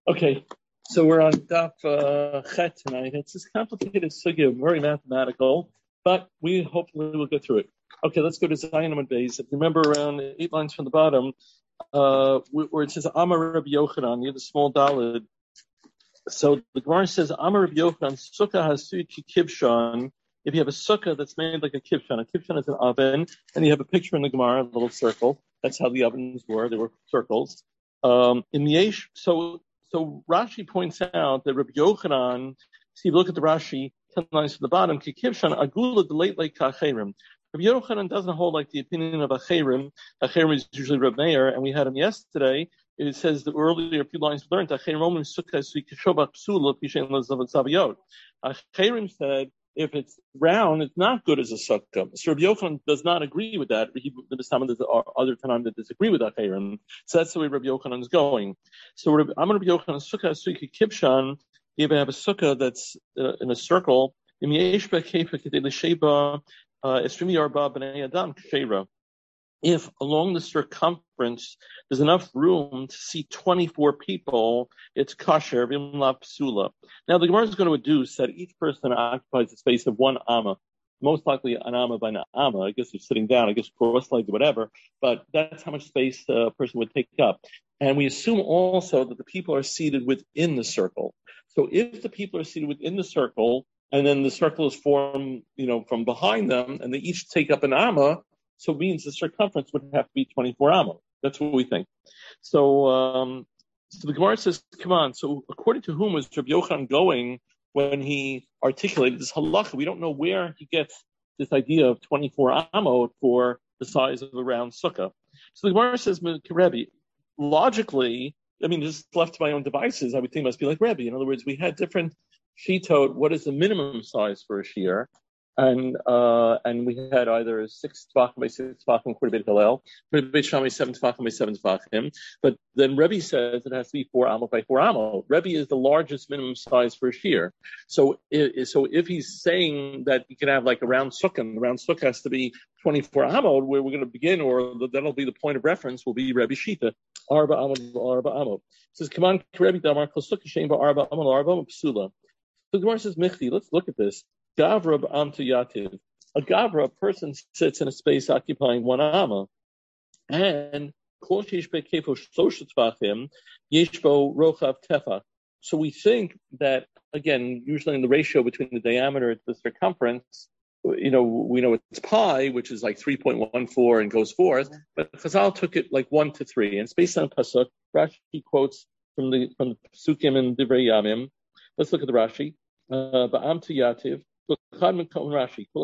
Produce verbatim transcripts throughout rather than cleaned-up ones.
Okay, so we're on Daf uh, Chet tonight. It's this complicated sugya, very mathematical, but we hopefully will get through it. Okay, let's go to Zion Amud Beis. If you remember, around eight lines from the bottom, uh, where it says Amar Rabbi Yochanan, you have the small dalid. So the Gemara says Amar Rabbi Yochanan, Sukkah Hasui Ki Kibshan. If you have a sukkah that's made like a kibshan, a kibshan is an oven, and you have a picture in the Gemara, a little circle. That's how the ovens were; they were circles. Um, in the Yesh, so. So Rashi points out that Rabbi Yochanan, see, look at the Rashi, ten lines from the bottom, Kikivshan agula delate like kacherim. Rabbi Yochanan doesn't hold like the opinion of Acherim. Acherim is usually Rabbi Meir, and we had him yesterday. It says that earlier, a few lines learned, Acherim Acherim said, if it's round, it's not good as a sukkah. So Rabbi Yochanan does not agree with that. He, there's some other Tanam that disagree with Acherim. So that's the way Rabbi Yochanan is going. So I'm going to be Yochanan sukkah sukkah kibshan. You have a sukkah that's uh, in a circle. If along the circumference there's enough room to see twenty-four people, it's kasher v'imla psula. Now the Gemara is going to deduce that each person occupies the space of one amma, most likely an amma by an amma. I guess you're sitting down, I guess cross-legged, whatever, but that's how much space a person would take up. And we assume also that the people are seated within the circle. So if the people are seated within the circle, and then the circle is formed, you know, from behind them, and they each take up an amma, so it means the circumference would have to be twenty-four amma. That's what we think. So, um, so the Gemara says, come on. So according to whom was Rabbi Yochanan going when he articulated this halacha? We don't know where he gets this idea of twenty-four amma for the size of a round sukkah. So the Gemara says, Rebbe, logically, I mean, just left to my own devices, I would think it must be like Rebbe. In other words, we had different shitot. What is the minimum size for a shear? And uh, and we had either six tefachim by six tefachim, quarter beit hillel, Beit Shammai seven tefachim by seven tefachim. But then Rebbe says it has to be four amo by four amo. Rebbe is the largest minimum size for a shear. So it, so if he's saying that you can have like a round sukkah, the round sukkah has to be twenty-four amo, where we're going to begin, or that'll be the point of reference, will be Rebbe Shita, arba amo, arba amo. It says, come on, Rebbe damar kol sukkah shein ba arba amo, arba amo psula. So the Gemara says, Michti, let's look at this. Gavra b'amtu yativ. A gavra, a person sits in a space occupying one amma, and kol sheish be'kefo shlosh tefachim yesh bo rochav tefach. So we think that, again, usually in the ratio between the diameter to the circumference, you know, we know it's pi, which is like three point one four and goes forth, but Chazal took it like one to three, and it's based on pasuk. Rashi quotes from the from the pasukim and divrei yamim. Let's look at the Rashi. Ba'amtu yativ. So it comes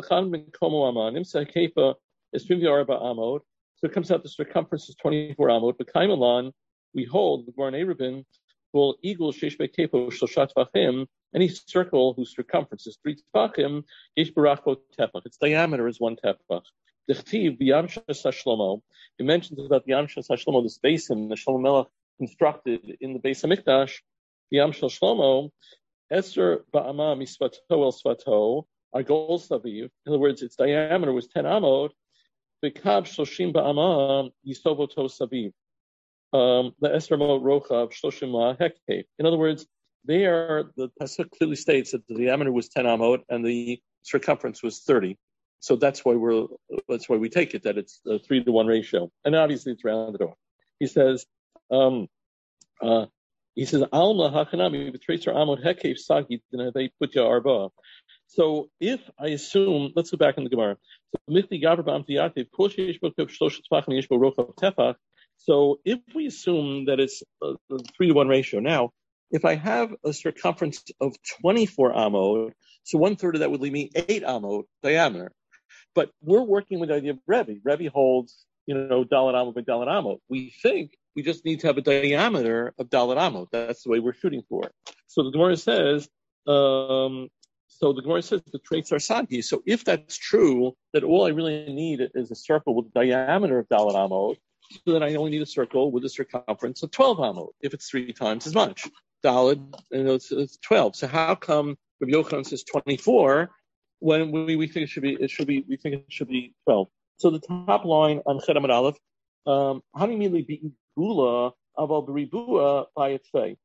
out the circumference is twenty-four amot. But Kaimalan, we hold the Gvarnei Rubin will equal sheish bekepo shloshat tefachim. Any circle whose circumference is three tefachim, yesh barachbo tefach. Its diameter is one tefach. Dechtiv b'yamshas hashlomo. It mentions about the yamshas hashlomo, this basin the Shlomo Melech constructed in the Beis Hamikdash. B'yamshas Shlomo. Esther ba'ama misvato el svato, our goal saviv. In other words, its diameter was ten amot. V'kav shloshim ba'ama yisovoto saviv. Um, the Esther mot rochav shloshim la hektev. In other words, there the pasuk clearly states that the diameter was ten amot and the circumference was thirty. So that's why we're that's why we take it that it's a three to one ratio, and obviously it's rounded off. He says. Um, uh, He says, "Alma hakanami v'treiser amod hekev sagi they putya arba." So if I assume, let's go back in the Gemara. So michli gaver ba'amtiyativ kol sheish bo kev shlosh tefachim yesh bo rochav tefach. So if we assume that it's a, a three to one ratio, now if I have a circumference of twenty-four amod, so one third of that would leave me eight amod diameter. But we're working with the idea of Rebbe. Rebbe holds, you know, dalet amod by dalet amod. We think we just need to have a diameter of dalet amot. That's the way we're shooting for. So the Gemara says, um, so the Gemara says the traits are sagi. So if that's true, that all I really need is a circle with a diameter of dalet amot, so then I only need a circle with a circumference of twelve amot, if it's three times as much. Dalet, you know, it's, it's twelve. So how come Rabbi Yochanan says twenty-four when we, we think it should be, it should be, we think it should be twelve. So the top line on Chet Amud Aleph, um, how do you immediately be gula aval beribua by its way?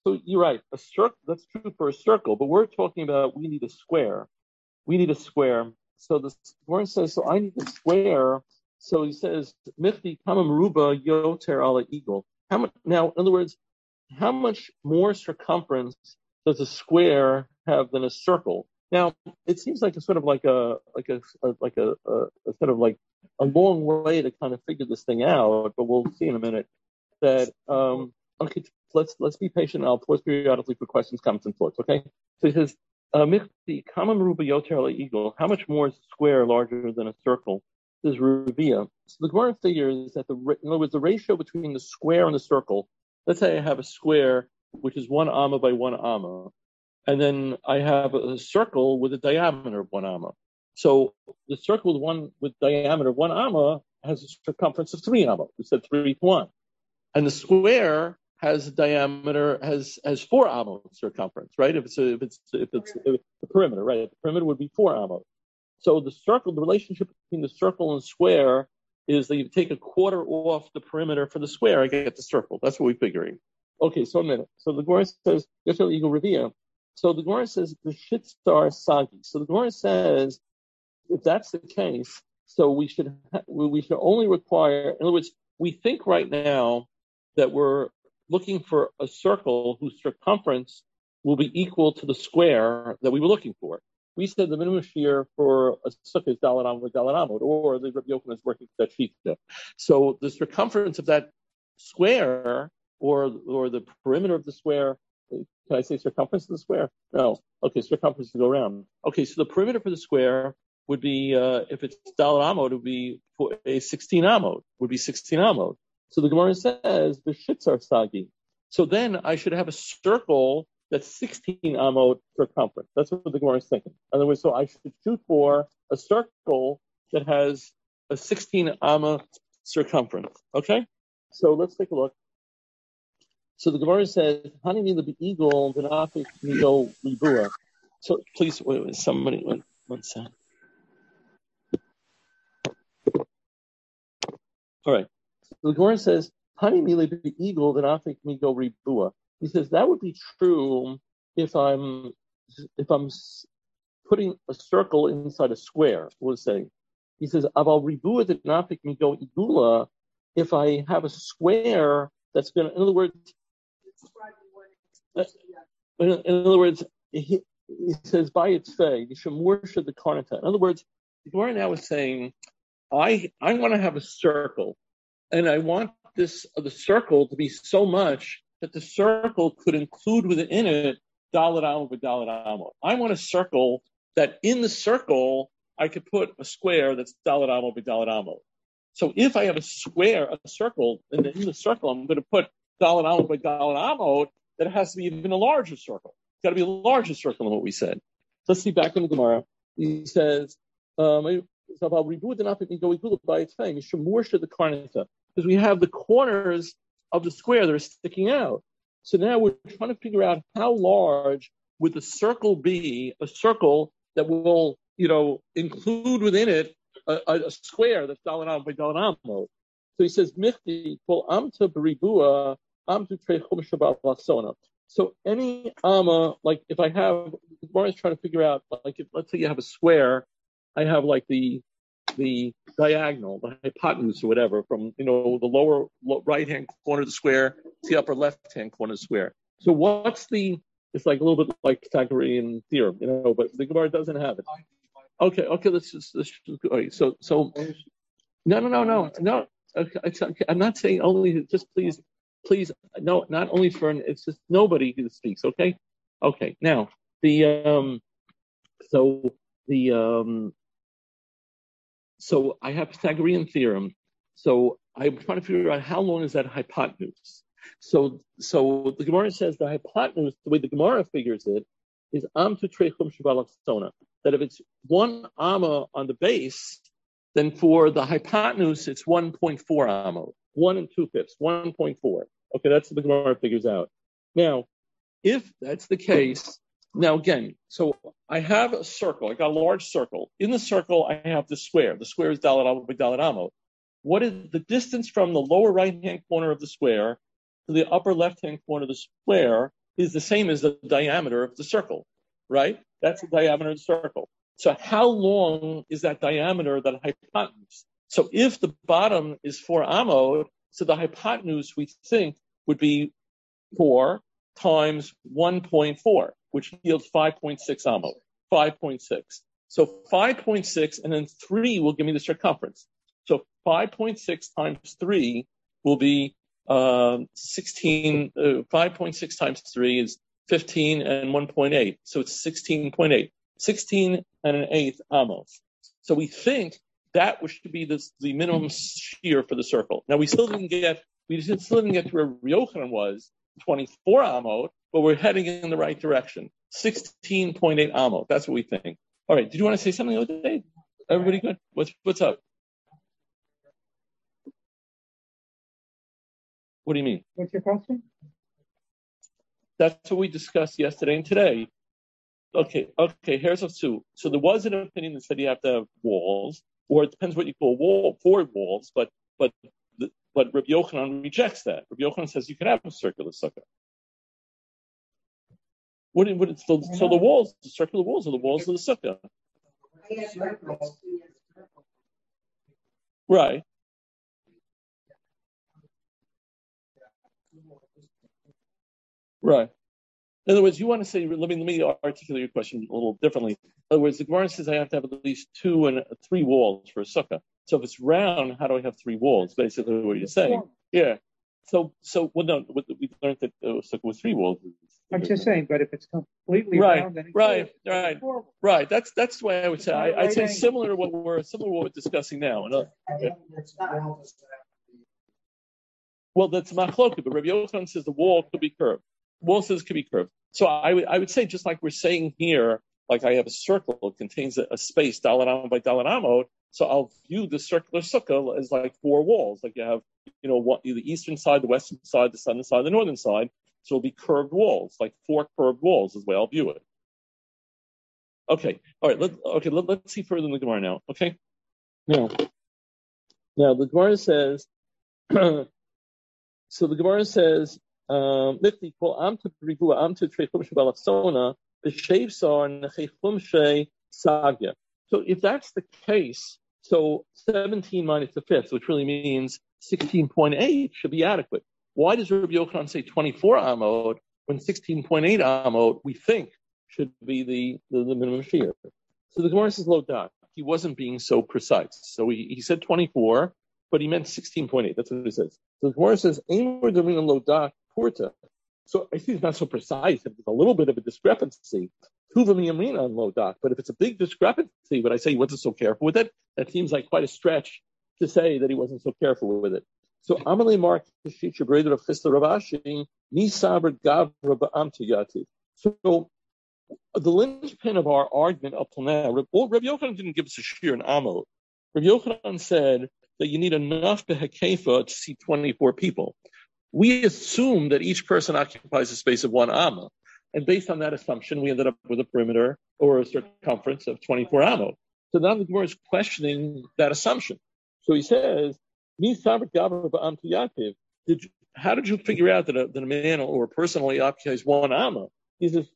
So you're right. A circle, that's true for a circle, but we're talking about we need a square. We need a square. So the Gemara says, so I need a square. So he says, Michti kama meruba yoter ala eagle. How much, now, in other words, how much more circumference does a square have than a circle? Now, it seems like a sort of like a, like a, a like a, a, a sort of like a long way to kind of figure this thing out, but we'll see in a minute that, um, okay, let's, let's be patient. I'll pause periodically for questions, comments, and thoughts, okay? So he says, Michti kama meruba yoter ala eagle. How much more is a square larger than a circle? This is Rubia. So the Gemara figures that the, in other words, the ratio between the square and the circle. Let's say I have a square which is one amma by one amma, and then I have a circle with a diameter of one amma. So the circle with one with diameter of one amma has a circumference of three amma. We said three to one, and the square has a diameter has has four amma circumference, right? If it's a, if it's if it's if the perimeter, right? The perimeter would be four amma. So the circle, the relationship between the circle and square is that you take a quarter off the perimeter for the square, I get the circle. That's what we're figuring. Okay, so a minute. So the Gemara says, Yeshel Eagle Revia. So the Gemara says, the Shitstar Sagi. So the Gemara says, if that's the case, so we should ha- we should only require, in other words, we think right now that we're looking for a circle whose circumference will be equal to the square that we were looking for. We said the minimum shear for a sukkah is dalet amud dalet amud, or the Rabbi Yochanan is working with that shita. So the circumference of that square, or or the perimeter of the square, can I say circumference of the square? No. Okay, circumference to go around. Okay, so the perimeter for the square would be, uh, if it's dalet amud, it would be for a sixteen amud, would be sixteen amud. So the Gemara says the shits are sagi. So then I should have a circle that's sixteen amot circumference. That's what the Gemara is thinking. In other words, so I should shoot for a circle that has a sixteen amma circumference. Okay? So let's take a look. So the Gemara says, Hani mi the eagle, then afik mi go ribua. So please, wait, wait, somebody, wait, one second. All right. So the Gemara says, Hani mi the eagle, then afik mi go ribua. He says that would be true if I'm if I'm putting a circle inside a square. We'll say. He says aval ribua did not pick me go igula. If I have a square that's going to, in other words, in, in other words, he, he says by its fay, yishamur the karnata. In other words, the Gemara now is saying, I I want to have a circle, and I want this uh, the circle to be so much that the circle could include within it dalet amud with dalet amud. I want a circle that in the circle I could put a square that's dalet amud with dalet amud. So if I have a square, a circle, and in the circle I'm going to put dalet amud with dalet amud, that has to be even a larger circle. It's got to be a larger circle than what we said. Let's see back in the Gemara. He says, um, because we have the corners of the square that are sticking out. So now we're trying to figure out how large would the circle be, a circle that will, you know, include within it a, a, a square that's dalet amud by dalet amud. So he says, Michti kol amta beribua amtu trei chumash shabbat lasona. So any amma, like if I have, the Gemara is trying to figure out, like if, let's say you have a square, I have like the the diagonal, the hypotenuse or whatever, from, you know, the lower right-hand corner of the square to the upper left-hand corner of the square. So what's the, it's like a little bit like Pythagorean theorem, you know, but the Gemara doesn't have it. Okay, okay, let's just, let's just all right, so, so, no, no, no, no, no, okay, it's, okay, I'm not saying only, just please, please, no, not only for, an, it's just nobody who speaks, okay? Okay, now, the, um, so, the, um, So I have Pythagorean theorem. So I'm trying to figure out how long is that hypotenuse. So so the Gemara says the hypotenuse, the way the Gemara figures it, is am to trechum shabalaksona. That if it's one amma on the base, then for the hypotenuse it's one point four amma, one and two fifths, one point four. Okay, that's what the Gemara figures out. Now, if that's the case. Now again, so I have a circle. I got a large circle. In the circle, I have the square. The square is dalet amud by dalet amud. What is the distance from the lower right-hand corner of the square to the upper left-hand corner of the square? is the same as the diameter of the circle, right? That's the diameter of the circle. So how long is that diameter, that hypotenuse? So if the bottom is four amot, so the hypotenuse we think would be four times one point four, which yields five point six amot, five point six. So five point six and then three will give me the circumference. So five point six times three will be um, sixteen, uh, five point six times three is fifteen and one point eight. So it's sixteen point eight. sixteen and an eighth amos. So we think that should be the, the minimum shear for the circle. Now we still didn't get, we still didn't get to where Yochanan was, twenty-four amot, but we're heading in the right direction. sixteen point eight amot. That's what we think. All right. Did you want to say something else today? Everybody good? What's, what's up? What do you mean? What's your question? That's what we discussed yesterday and today. Okay, okay, here's a two. So there was an opinion that said you have to have walls, or it depends what you call wall, four walls, but but but Rabbi Yochanan rejects that. Rabbi Yochanan says you can have a circular sukkah. What, what it's the, so the walls, the circular walls are the walls of the sukkah. Right. Right. In other words, you want to say, let me, let me articulate your question a little differently. In other words, the Gemara says I have to have at least two and three walls for a sukkah. So if it's round, how do I have three walls? Basically what you're saying. Yeah. So, so well, no, we learned that a sukkah with three walls. I'm just saying, but if it's completely right, round, then it's right, right, right, right. That's that's the way I would say. I, I'd say similar to what we're similar to what we're discussing now. Uh, yeah. Well, that's machloket, but Rabbi Yochanan says the wall could be curved. Wall says it could be curved. So I would I would say, just like we're saying here, like I have a circle, it contains a, a space, dalet amot by dalet amot. So I'll view the circular sukkah as like four walls. Like you have, you know, what, the eastern side, the western side, the southern side, the northern side. So it'll be curved walls, like four curved walls is the way I'll view it. Okay, all right. Let, okay, let, let's see further in the Gemara now. Okay, now, now the Gemara says. So the Gemara says. Um, so if that's the case, so seventeen minus the fifth, which really means sixteen point eight, should be adequate. Why does Rabbi Yochanan say twenty-four amot when sixteen point eight amot we think should be the, the, the minimum shear? So the Gemara says lo dak. He wasn't being so precise. So he, he said twenty-four, but he meant sixteen point eight. That's what it says. So the Gemara says ein we're doing lo dak. So I think it's not so precise. If there's a little bit of a discrepancy, Tuva on low doc. But if it's a big discrepancy, but I say he wasn't so careful with it, that seems like quite a stretch to say that he wasn't so careful with it. So Amalei Mark the teacher brother of Chisda Ravashi, Nisaber Gavra Ba'amtu Yati. So the linchpin of our argument up till now, well, Rabbi Yochanan didn't give us a shear in Amot. Rabbi Yochanan said that you need enough behekefa to see twenty-four people. We assume that each person occupies a space of one amma. And based on that assumption, we ended up with a perimeter or a circumference of twenty-four amot. So now the Gemara is questioning that assumption. So he says, did you, how did you figure out that a, that a man or a person only occupies one amma? He says,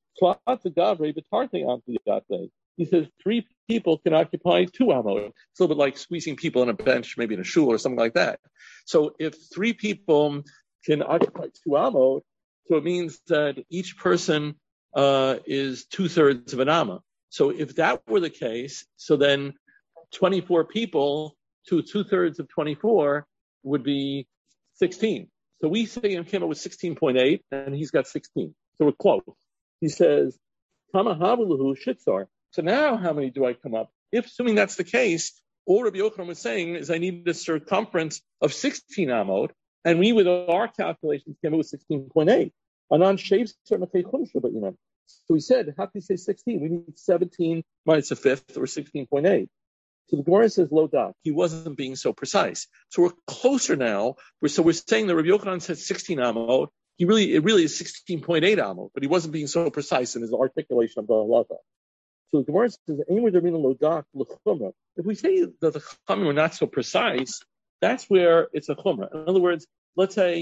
he says three people can occupy two amot. It's a little bit like squeezing people on a bench, maybe in a shul or something like that. So if three people can occupy two amot, so it means that each person uh, is two-thirds of an amma. So if that were the case, so then twenty-four people to two-thirds of twenty-four would be sixteen. So we say him came up with sixteen point eight, and he's got sixteen. So we're close. He says, Kamahabalahu Shitzar. So now how many do I come up? If assuming that's the case, all Rabbi Yochanan was saying is I need a circumference of sixteen amot, and we with our calculations came up with sixteen point eight. Anan shaves So he said, how can you say sixteen? We need seventeen minus a fifth, or sixteen point eight. So the Gemara says lo dak. He wasn't being so precise. So we're closer now. We're, so we're saying that Rabbi Yochanan said sixteen amot. He really, it really is sixteen point eight amot, but he wasn't being so precise in his articulation of the halacha. So the Gemara says, lo dak l'chumrah. If we say that the chachamim are not so precise, that's where it's a chumrah. In other words, let's say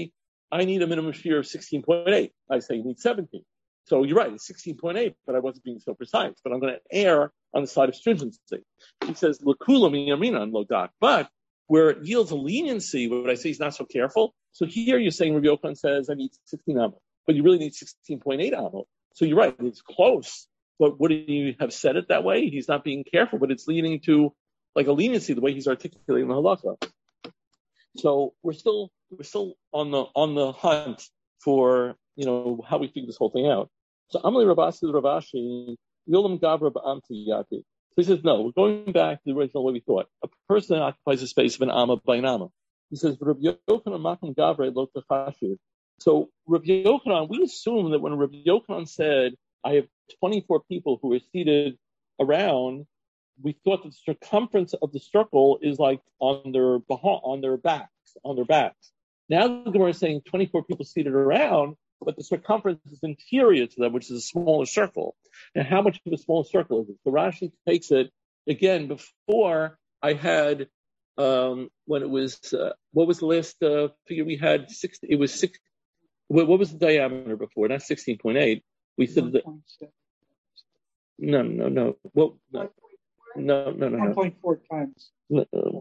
I need a minimum shear of sixteen point eight. I say you need seventeen. So you're right, it's sixteen point eight, but I wasn't being so precise. But I'm going to err on the side of stringency. He says, L'kula miyamina and lodak. But where it yields a leniency, what I say he's not so careful. So here you're saying Rabbi Yochanan says I need sixteen amot, but you really need sixteen point eight amot. So you're right, it's close. But wouldn't you have said it that way? He's not being careful, but it's leading to like a leniency the way he's articulating the halakha. So we're still we're still on the on the hunt for you know how we figure this whole thing out. So Amalei Rabasi Ravashi Yolam Gavra Ba'amti Yati. So he says no, we're going back to the original way we thought. A person occupies a space of an amma by an amma. He says Rabbi Yochanan Makam Gavra Lo Tachashiv. So Rabbi Yochanan, we assume that when Rabbi Yochanan said I have twenty-four people who are seated around, we thought that the circumference of the circle is like on their on their backs, on their backs. Now the Gemara is saying twenty-four people seated around, but the circumference is interior to them, which is a smaller circle. And how much of a smaller circle is it? So Rashi takes it again. Before I had um, when it was uh, what was the last uh, figure we had? Six. It was six. What, what was the diameter before? Not sixteen point eight. We said that. No, no, no. Well, no. No, no, no, no. one point four times. No, no.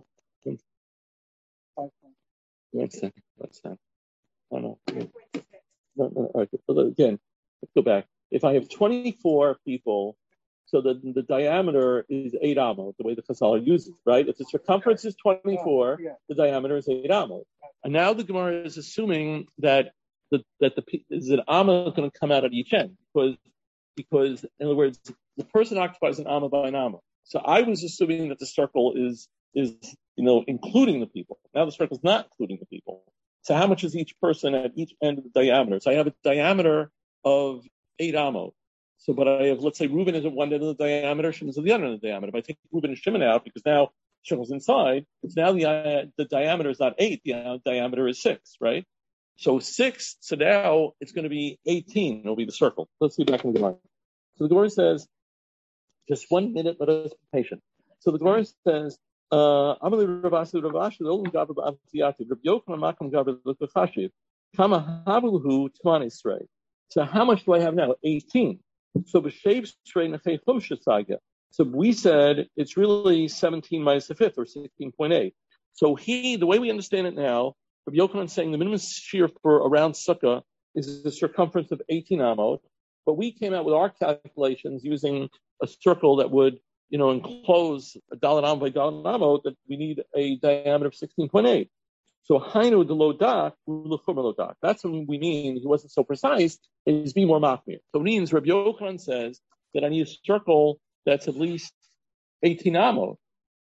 One second. One second. Oh, no. No, no. All right. Again, let's go back. If I have twenty-four people, so the, the diameter is eight amot, the way the Chazal uses, right? If the circumference is twenty-four, yeah, yeah. The diameter is eight amot. And now the Gemara is assuming that the, that the is an amma going to come out at each end because because in other words, the person occupies an amma by an amma. So I was assuming that the circle is, is, you know, including the people. Now the circle is not including the people. So how much is each person at each end of the diameter? So I have a diameter of eight amot. So, but I have, let's say Reuben is at one end of the diameter, Shimon is at the other end of the diameter. If I take Reuben and Shimon out, because now circle's inside, it's now the, uh, the diameter is not eight, the uh, diameter is six, right? So six, so now it's going to be eighteen. It'll be the circle. Let's see back in the Gemara. So the Gemara says, just one minute, let us be patient. So the Gemara says, uh, Amalei Ravashi Ravashi, the only Gabra B'Amtiyati, Rabbi Yochanan Makam Gabra L'Chashiv, Kama Havuhu Tmani Srei. So how much do I have now? eighteen. So B'Shev Srei Nechei Chum Shesaga. So we said it's really seventeen minus the fifth, or sixteen point eight. So he, the way we understand it now, Rabbi Yochanan is saying the minimum shear for around Sukkah is the circumference of eighteen amot. But we came out with our calculations using a circle that would, you know, enclose a dalet amot by dalet amot, that we need a diameter of sixteen point eight. So hainu de lodak, l'chumra lodak. That's what we mean. He wasn't so precise. He's being more machmir. So it means Rabbi Yochanan says that I need a circle that's at least eighteen amot.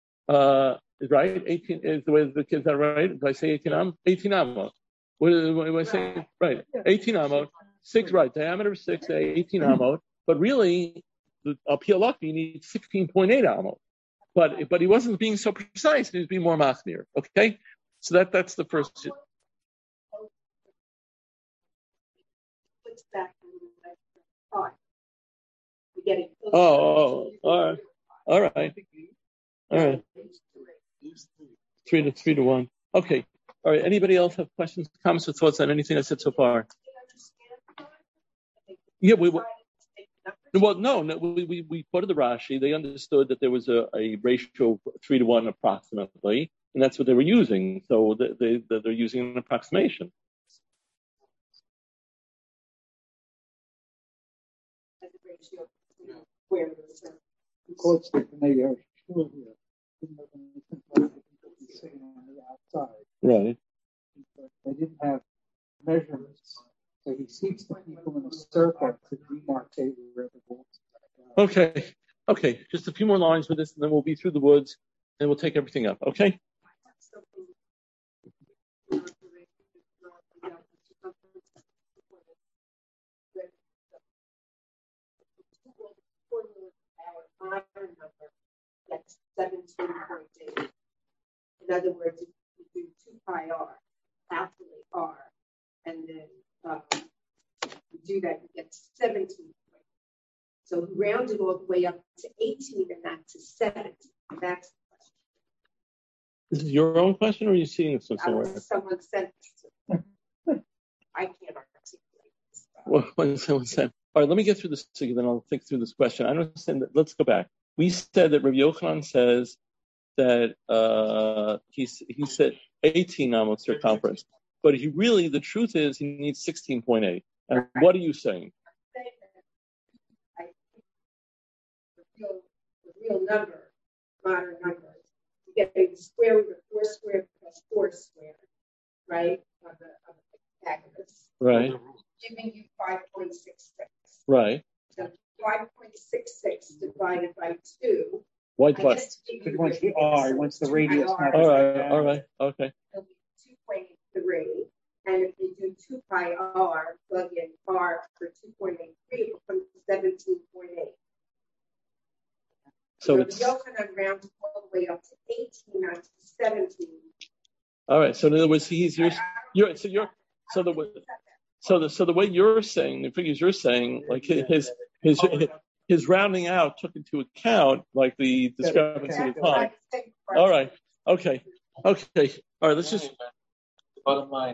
Uh, right? eighteen is the way the kids are, right? If I say eighteen amot, eighteen amot. What do I say? Right. eighteen amot. Six, right, diameter of six, eighteen amot, but really, a P L F, you need sixteen point eight amot. But but he wasn't being so precise, he was being more machmir. Okay? So that that's the first. Oh, oh, all right. All right. All right. Three to three to one. Okay. All right. Anybody else have questions, comments, or thoughts on anything I said so far? Yeah, we were. Well, no, no we, we, we quoted the Rashi. They understood that there was a, a ratio of three to one approximately, and that's what they were using. So they, they, they're using an approximation. Quotes that they are sure here. Right. They didn't have measurements. So he seeks the people in a circle to demarcate where the wolves are. Okay. Okay. Just a few more lines with this, and then we'll be through the woods, and we'll take everything up. Okay? That's seventeen point eight. In other words, if you do two pi r, absolutely r, and then um, you do that, you get seventeen. So he rounded all the way up to eighteen and not to seventeen. That's the question. This is your own question, or are you seeing this somewhere? Someone sent I can't articulate this. Well, one second, one second. All right, let me get through this again, then I'll think through this question. I don't understand that. Let's go back. We said that Rabbi Yochanan says that uh, he he said eighteen amos circumference, but he really, the truth is, he needs sixteen point eight. And what are you saying? I think the real, the real number, modern numbers, you get the square root of four squared plus four squared, right? On the, on the Pythagoras. Right. Giving you five point six six. Right. So five point six six divided by two. Why divide? Because once the R, once the radius. All right, all right, okay. It'll be two point eight three. And if you do two pi r, plug in r for two point eight three, it becomes seventeen point eight. So, so it's. Yochanan rounded all the way up to eighteen, not to seventeen. All right. So in other words, he's you're, you're so you're so the so the so the way you're saying the figures you're saying, like his his his, his rounding out took into account like the discrepancy of time. All right. Okay. Okay. All right. Let's just. The bottom line.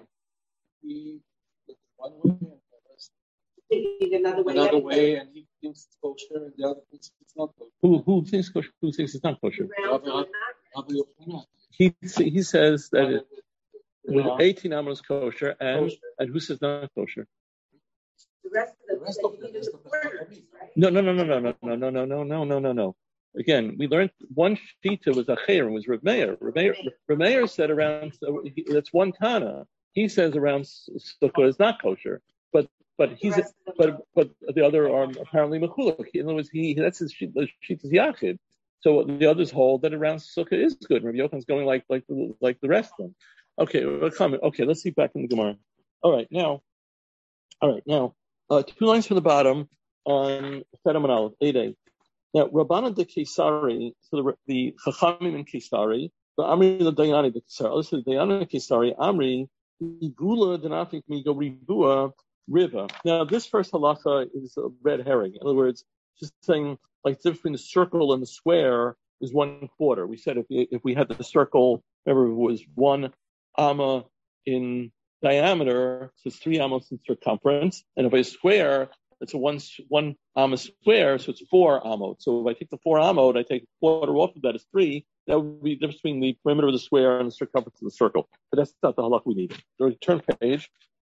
He looked one way and Thinking another way. another way, and he thinks it's kosher, and the other thinks it's not kosher. Who who thinks kosher? Who thinks it's not kosher? Rabbi Yochanan. He he says that it, with Yeah. eighteen amos kosher, and Kosher. and who says not kosher? The rest of The the rest say of you the needed rest the of the quarters, right? No, no, no, no, no, no, no, no, no, no, no, no, no, no. Again, we learned one shita was acher and was Rav Meir. Rav Meir, Rav Meir said around that's one tana. He says around sukkah is not kosher, but but he's but but the other are apparently mechulak. In other words, he that's his shita's yachid. So the others hold that around sukkah is good. Rabbi Yochanan's going like like like the rest of them. Okay, we're coming. Okay, let's see back in the Gemara. All right, now, all right now, uh, two lines from the bottom on Sedam and Aleph, eight A. Now, Rabbanan de Kesari, so the the Chachamim in Kesari, the Amri the Dayani de Kesari. Listen, the Dayani de Kesari, Amri Igula denafik migo ribua riva. Now, this first halacha is a red herring. In other words, just saying like the difference between the circle and the square is one quarter. We said if we, if we had the circle, remember it was one amma in diameter, so it's three amos in circumference, and if I square, it's a one one amma square, so it's four amot. So if I take the four amot, I take a quarter off of that is three. That would be the difference between the perimeter of the square and the circumference of the circle. But that's not the halach we need. So turn page.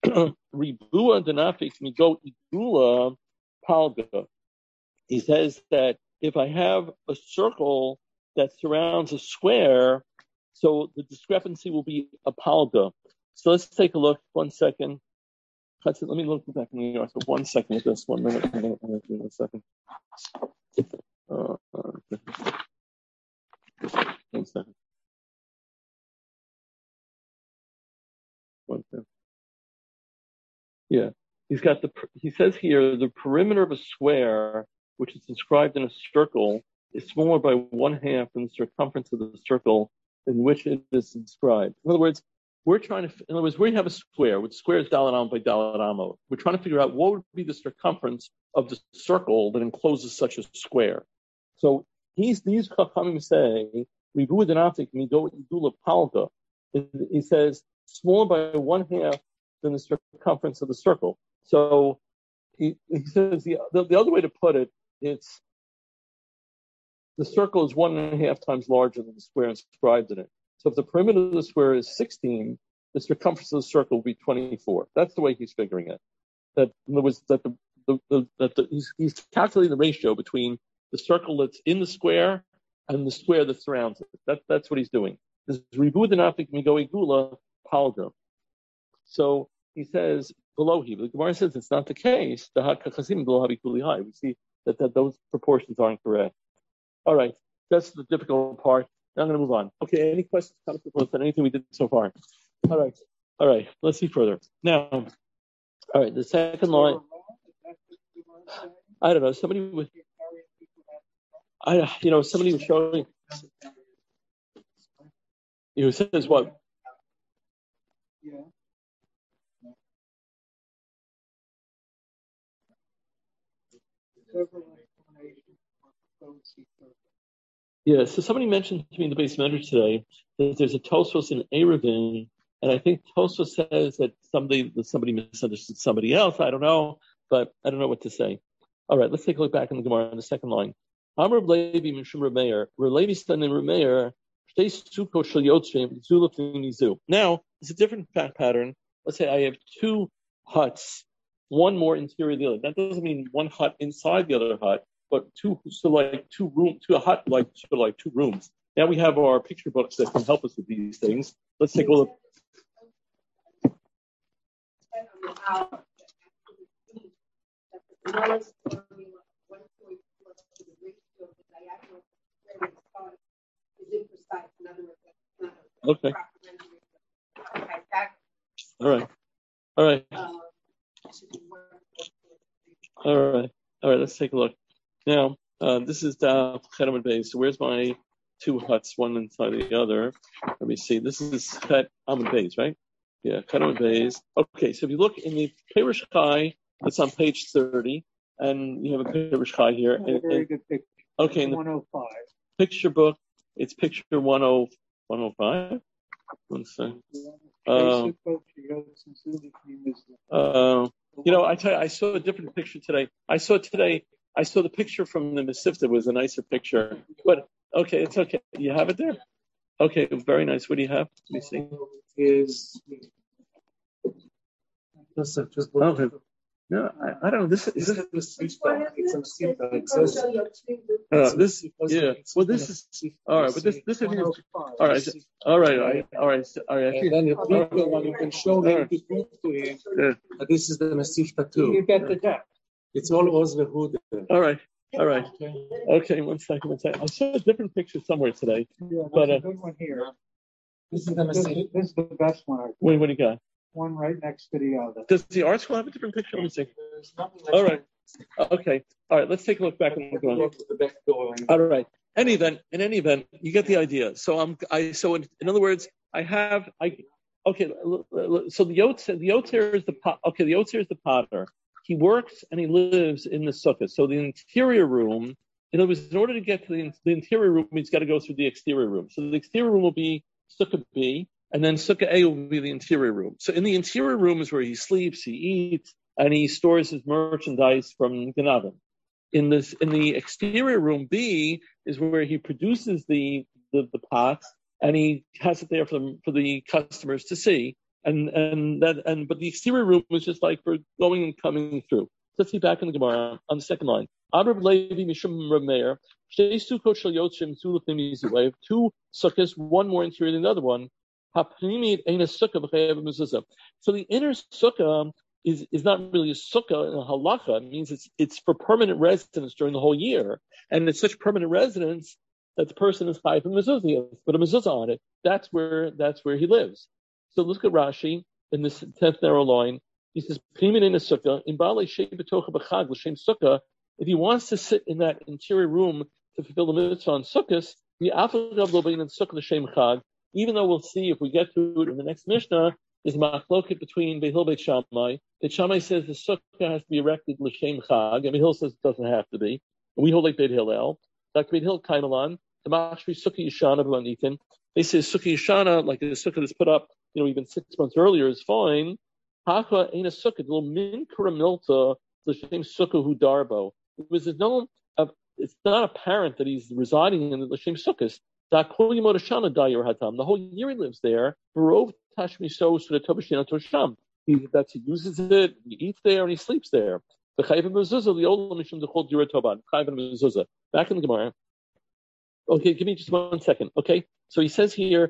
Ribua denafik migo igula palga. He says that if I have a circle that surrounds a square, so the discrepancy will be a palga. So let's take a look. One second. Let me look back in the yard. So one second with this. One minute. One minute. One, minute, one second. Uh, one second. One second. Yeah. He's got the, he says here, the perimeter of a square, which is described in a circle, is smaller by one half than the circumference of the circle in which it is described. In other words, we're trying to, in other words, we have a square, which square is dalet amo by dalet amo. We're trying to figure out what would be the circumference of the circle that encloses such a square. So he's, these chachamim say, ribu denafik migo idula palga. He says, smaller by one half than the circumference of the circle. So he, he says the, the the other way to put it, it's the circle is one and a half times larger than the square inscribed in it. So if the perimeter of the square is sixteen, the circumference of the circle will be twenty-four. That's the way he's figuring it. That in other words, that the, the, the that the, he's, he's calculating the ratio between the circle that's in the square and the square that surrounds it. That that's what he's doing. This is ribu denafik migo igula palga. So he says below here. The Gemara says it's not the case. The hakachasim below habikuli high. We see that, that those proportions aren't correct. All right, that's the difficult part. Now I'm going to move on. Okay, any questions, comments, on anything we did so far? All right, all right. Let's see further. Now, all right. The second line. I don't know. Somebody was. I you know somebody was showing. Who says what? Yeah. Yeah, so somebody mentioned to me in the base measure today that there's a Tosfos in Eruvin And I think Tosfos says that somebody that somebody misunderstood somebody else. I don't know, but I don't know what to say. All right, let's take a look back in the Gemara on the second line. Amr Levi Mishum Rameir, Levi Stan Rameir, Now it's a different fact pattern. Let's say I have two huts, one more interior than the other. That doesn't mean one hut inside the other hut, but two, so like two room, two a hut like sort of like two rooms. Now we have our picture books that can help us with these things. Let's take a look. Okay. All right. All right. All right. All right. Let's take a look. Now, uh, this is the Chetamid Beis. So where's my two huts, one inside the other? Let me see. This is Chetamid Beis, right? Yeah, Chetamid Beis. Okay. So if you look in the Perush Chai, it's on page thirty, and you have a Perush Chai here. Oh, very and, good picture. Okay. In the one oh five. Picture book. It's picture one oh five. One second. Uh, uh, you know, I tell you, I saw a different picture today. I saw today, I saw the picture from the Mesivta was a nicer picture. But, okay, it's okay. You have it there? Okay, very nice. What do you have? Let me see. Is okay. No, I, I don't know. This is, is this it's a uh, this, yeah. Well, this is all right, but this, this is all right, all right, all right, all right, all right. And then if people, when you can show them to prove to him that this is the Mesivta too. You get the deck. It's all was the hood. All right, all right. Okay, one second, one second. I saw a different picture somewhere today, yeah, but a good one here. This is the Mesivta. This is the best one. Wait, what do you got? One right next to the other. Does the art school have a different picture? Let me see. All right. Okay. All right. Let's take a look back. All right. Any event, in any event, you get the idea. So I'm, I, so in, in other words, I have, I, okay. So the Yotzer, the Yotzer is the pot. Okay. The Yotzer is the potter. He works and he lives in the sukkah. So the interior room, in other words, in order to get to the, the interior room, he's got to go through the exterior room. So the exterior room will be sukkah B. And then Sukkah A will be the interior room. So in the interior room is where he sleeps, he eats, and he stores his merchandise from Ganavim. In this, in the exterior room B is where he produces the, the, the pots, and he has it there for the, for the customers to see. And, and that, and, but the exterior room is just like for going and coming through. Let's see back in the Gemara on the second line. Amr Levi Mishum Rameir, Shtei Sukkot Shel Yotzim Tzulufim Yizu. I have two sukkahs, one more interior than the other one. So the inner sukkah is, is not really a sukkah in a halacha. It means it's it's for permanent residence during the whole year. And it's such permanent residence that the person is chayav mezuzah, but a mezuzah on it. That's where that's where he lives. So look at Rashi in this tenth narrow line. He says, "Primin in a sukkah in baalei shei b'tocha b'chag l'shem sukkah." If he wants to sit in that interior room to fulfill the mitzvah on sukkahs, the afagav lo bein in sukkah l'shem chag. Even though we'll see if we get to it in the next Mishnah, is machloket between Beit Hillel Beit Shammai. Beit Shammai says the sukkah has to be erected l'shem chag, and Beit Hillel says it doesn't have to be. And we hold like Beit Hillel. Like Beit Hillel Kaimalan, the machshvi sukkah yishana b'lanitin. They say sukkah yishana, like the sukkah that's put up, you know, even six months earlier, is fine. Haka ain't a sukkah. Little min karamilta l'shem sukkah hu darbo. Because there's no, uh, it's not apparent that he's residing in the l'shem sukkahs. The whole year he lives there. He, that's, he uses it, he eats there, and he sleeps there. Back in the Gemara. Okay, give me just one second. Okay, so he says here,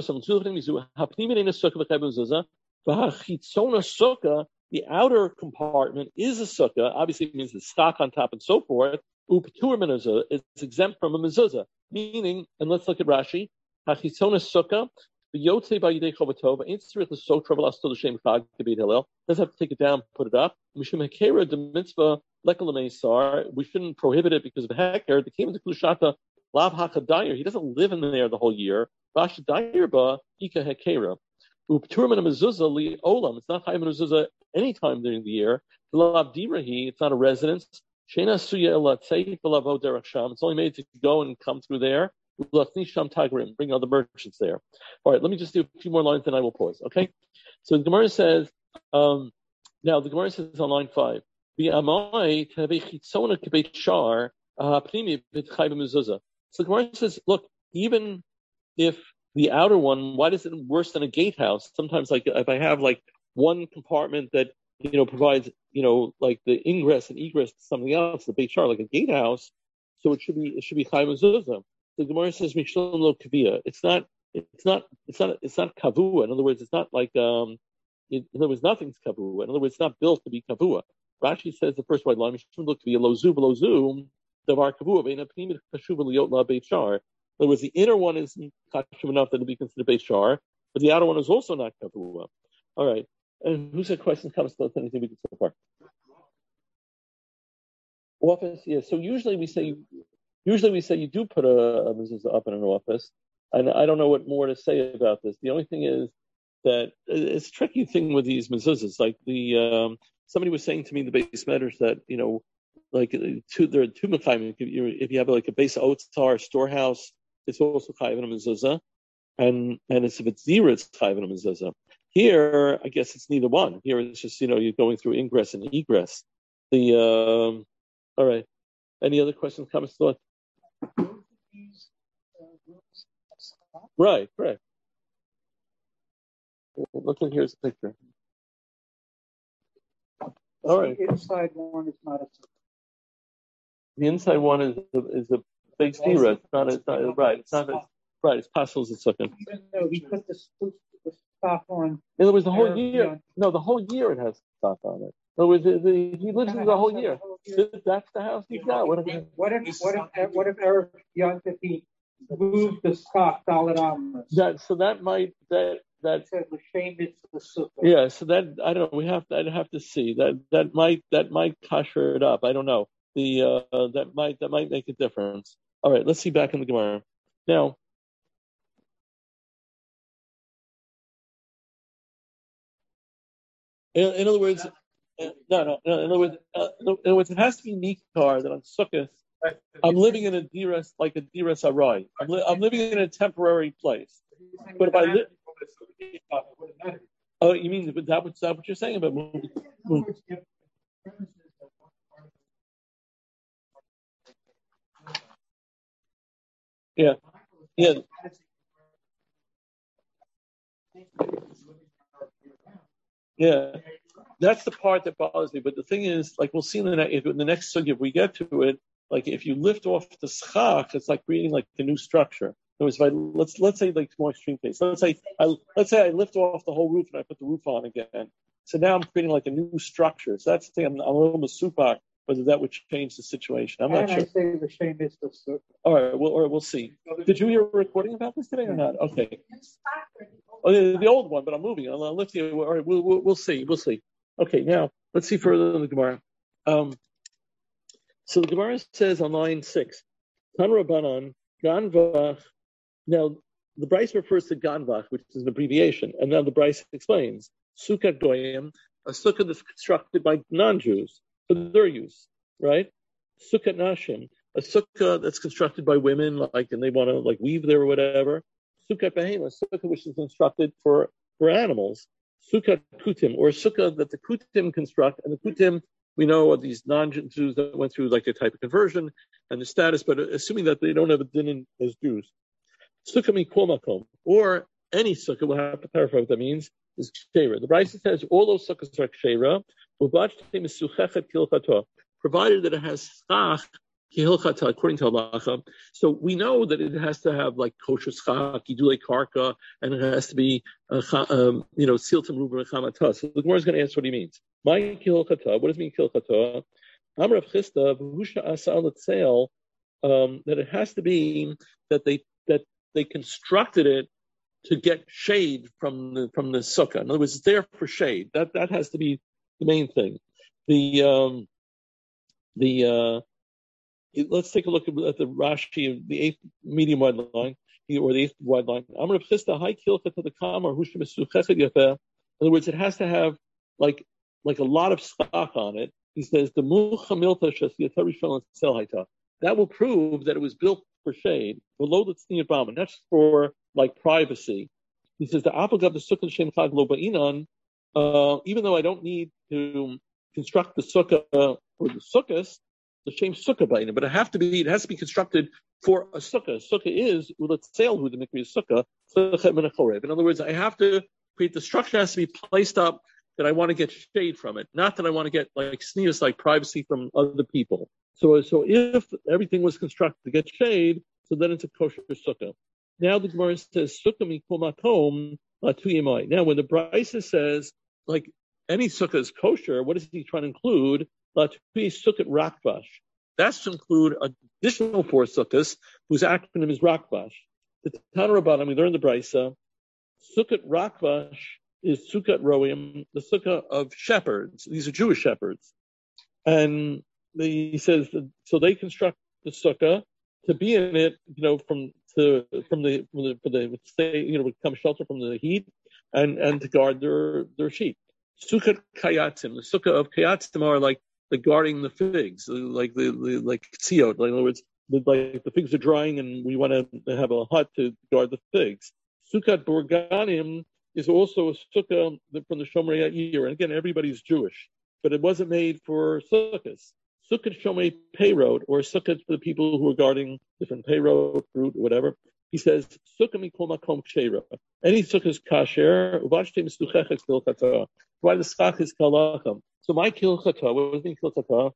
the outer compartment is a sukkah. Obviously, it means the stock on top and so forth. It's exempt from a mezuzah. Meaning, and let's look at Rashi, Hachitzonas sukkah, the Yotzei Ba'yidei Chovatov, ain't tzarich l'sok travel astor l'shem chag to Beit Hillel. Doesn't have to take it down, put it up. Mishum hekera de mitzvah lekel l'meisar. We shouldn't prohibit it because of heker. The came into klushata lav hachadayer. He doesn't live in there the whole year. Rashi dayer ba ika hekera. Upturim and a mezuzah li olam. It's not chayim and mezuzah any time during the year. Lav dirahi. It's not a residence. It's only made to go and come through there. bring other merchants there. All right, let me just do a few more lines, then I will pause. Okay, so the Gemara says. Um, now the Gemara says on line five. So the Gemara says, look, even if the outer one, why is it worse than a gatehouse? Sometimes, like if I have like one compartment that you know provides you know like the ingress and egress to something else, the Beit Shar, like a gatehouse, so it should be it should be Chai Mezuzah. The Gemara says Mishlom Lo Kavia. It's not it's not it's not it's not kavua. In other words, it's not like um in other words nothing's kavua. In other words, it's not built to be kavua. Rashi says the first white line Mishlom Lo Kavia Lozu Lozu Davar Kavua Ve'ina Pnimit Chashuv Liot La Beit Shar. In other words, the inner one is kashum enough that it be considered Beit Shar, but the outer one is also not kavua. All right. And who said questions, comments, thoughts, anything we did so far? Office, yeah. So usually we say, usually we say you do put a, a mezuzah up in an office, and I don't know what more to say about this. The only thing is that it's a tricky thing with these mezuzahs. Like the um, somebody was saying to me in the base matters that you know, like two, there are two mechayim. If you, if you have like a base otzar storehouse, it's also chayiv in a mezuzah, and and it's if it's zero, it's chayiv in a mezuzah. Here, I guess it's neither one. Here it's just, you know, you're going through ingress and egress. The, um, all right. Any other questions, comments, thoughts? Right, correct. Look, here's the picture. All right. The inside one is not a The inside one is a, is a big zero. It's not, it's not, right. It's not, a, right. It's possible it's a second. No, he put the stock on. In other words, the whole year. No, the whole year it has stock on it. In other words, the, the, he lives in the whole year. That's the house he's got. What if what if what if what if Eric Yontif he moved the stock solid armor? That so that might that that yeah. So that I don't know. We have to, I'd have to see that that might that might kosher it up. I don't know. The uh, that might that might make a difference. All right, let's see back in the Gemara now. In, in other words, uh, no, no, no. In other words, uh, in other words, it has to be nikar that on Sukkot I'm living in a diras like a diras arai. I'm, li- I'm living in a temporary place. But if I live, oh, you mean that? That what's that what you're saying about moving? moving. Yeah, yeah. Yeah, that's the part that bothers me. But the thing is, like we'll see in the, ne- if, in the next sugya, if we get to it, like if you lift off the schach, it's like creating like a new structure. In other words, if I, let's let's say like more extreme case. Let's say I let's say I lift off the whole roof and I put the roof on again. So now I'm creating like a new structure. So that's the thing. I'm, I'm a little masupak whether that would change the situation. I'm not and sure. I say the shame is the sukkah. All right, well, or we'll see. Did you hear a recording about this today or not? Okay. Oh, the, the old one, but I'm moving. I'll, I'll lift you. All right, we'll, we'll we'll see. We'll see. Okay, now let's see further in the Gemara. Um, so the Gemara says on line six, Tan Rabbanan Ganvach. Now the Bryce refers to Ganvach, which is an abbreviation, and now the Bryce explains Sukkah Goyim, a sukkah that's constructed by non-Jews for their use, right? Sukkah Nashim, a sukkah that's constructed by women, like, and they want to like weave there or whatever. Sukkah Behema, a sukkah which is constructed for, for animals. Sukkah Kutim, or a sukkah that the Kutim construct, and the Kutim, we know, are these non-Jews that went through like a type of conversion and the status, but assuming that they don't have a din as Jews. Sukkah Mikol Makom, or any sukkah, we'll have to clarify what that means, is Ksheira. The Brisa says all those sukkahs are Ksheira, provided that it has schach kihilchata, according to halacha. So we know that it has to have like kosher schach, gidulei karka, and it has to be, uh, um, you know, siltam ruben chamata. So the Gemara is going to answer what he means. My kihilchata, what does it mean kihilchata? Amrav Chisda v'husha asal etzel, um that it has to be that they that they constructed it to get shade from the from the sukkah. In other words, it's there for shade. That that has to be the main thing. The um, the uh, let's take a look at, at the Rashi, the eighth medium wide line, or the eighth wide line. In other words, it has to have like like a lot of stock on it. He says the mucha milta shasiyata rishon sel hayta. that will prove that it was built for shade, below the tzniut bama, not just for like privacy. He says the apagav the sukkah shem chag lo ba'inan. Uh, even though I don't need to construct the sukkah for the sukkahs, the same sukkah ba'inan, but it have to be. It has to be constructed for a sukkah. Sukkah is ulatzel who the mikri is sukkah. In other words, I have to create the structure has to be placed up that I want to get shade from it, not that I want to get like sneers, like privacy from other people. So, so if everything was constructed to get shade, so then it's a kosher sukkah. Now the Gemara says sukkah mikol makom latuyimai. Now when the Brisa says like any sukkah is kosher, what is he trying to include? Latuyi sukkah rakvash. That's to include additional four sukkahs whose acronym is rakvash. The Tana Rabbanan, we learned the Brisa. Sukkot Rakvash is Sukkot Roim, the sukkah of shepherds. These are Jewish shepherds. And he says, that, so they construct the sukkah to be in it, you know, from to from the from the for the stay, you know, become shelter from the heat and and to guard their their sheep. Sukkot Kayatim, the sukkah of Kayatim are like the guarding the figs, like the, the like tziot. Like in other words, the, like the figs are drying, and we want to have a hut to guard the figs. Sukkot Borganim is also a sukkah from the Shomerei Yair. And again, everybody's Jewish, but it wasn't made for sukkahs. Sukkot Shomerei Peyrot, or sukkahs for the people who are guarding different peyrot, fruit, or whatever. He says, sukkah mikol makom kshera. Any sukkah is kasher. Uvashte mistuchechek kilchata. Why the schach is kalacham. So my kilchata, what does it mean kilchata?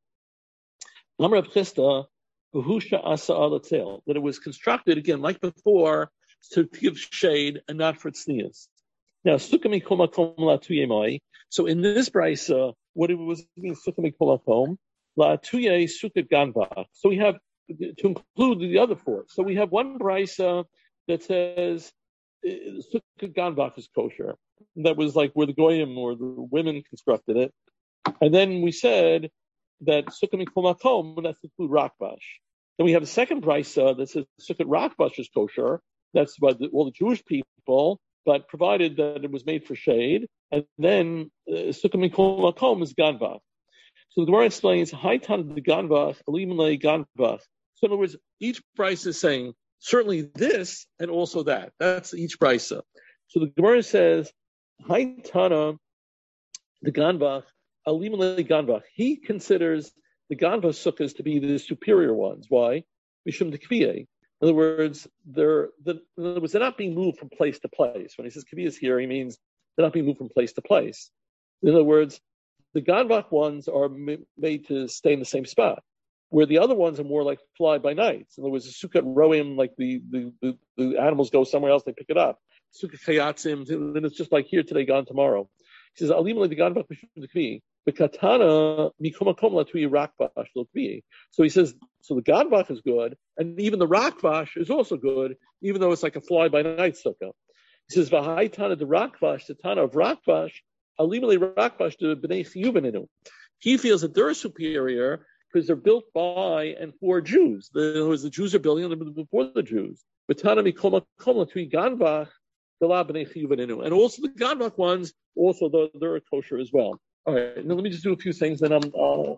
Amar Rav Chisda, v'husha asa alatel. That it was constructed, again, like before, to give shade and not for tznius. Now, sukkah mikol makom latuyemai. So in this brisa, what it was mean sukkah mikol makom latuyei sukkah ganva. So we have to include the other four. So we have one brisa that says sukkah ganva is kosher. That was like where the goyim or the women constructed it. And then we said that sukkah mikol makom, that's include rakbash. Then we have a second brisa that says sukkah rakbash is kosher. That's by the, all the Jewish people, but provided that it was made for shade. And then sukkah mikol makom is ganva. So the Gemara explains, Haitan the ganva, elimelei ganva. So in other words, each brisa is saying certainly this and also that. That's each brisa. So the Gemara says, Haitana the ganva, elimelei ganva. He considers the ganva sukkahs to be the superior ones. Why? Mishum dekviyeh. In other words, they're, in other words, they're not being moved from place to place. When he says kaviyas here, he means they're not being moved from place to place. In other words, the ganvach ones are m- made to stay in the same spot, where the other ones are more like fly by night. In other words, the sukkah roim, like the, the, the, the animals go somewhere else, they pick it up. Sukkah chayatzim, then it's just like here today, gone tomorrow. He says, alim the ganvach mishum dekvi. The katana mikomakom latui rakvash lokvi. So he says, so the ganvach is good, and even the rakvash is also good, even though it's like a fly by night sukkah. He says, v'hai tana the rakvash, the tana of rakvash, alimali rakvash the b'nei chiyuvaninu. He feels that they're superior because they're built by and for Jews. The, the Jews are building them before the Jews. V'tana mikomakom latui ganvach b'la b'nei chiyuvaninu. And also the ganvach ones, also they're, they're kosher as well. All right, now let me just do a few things, then I'm. Uh...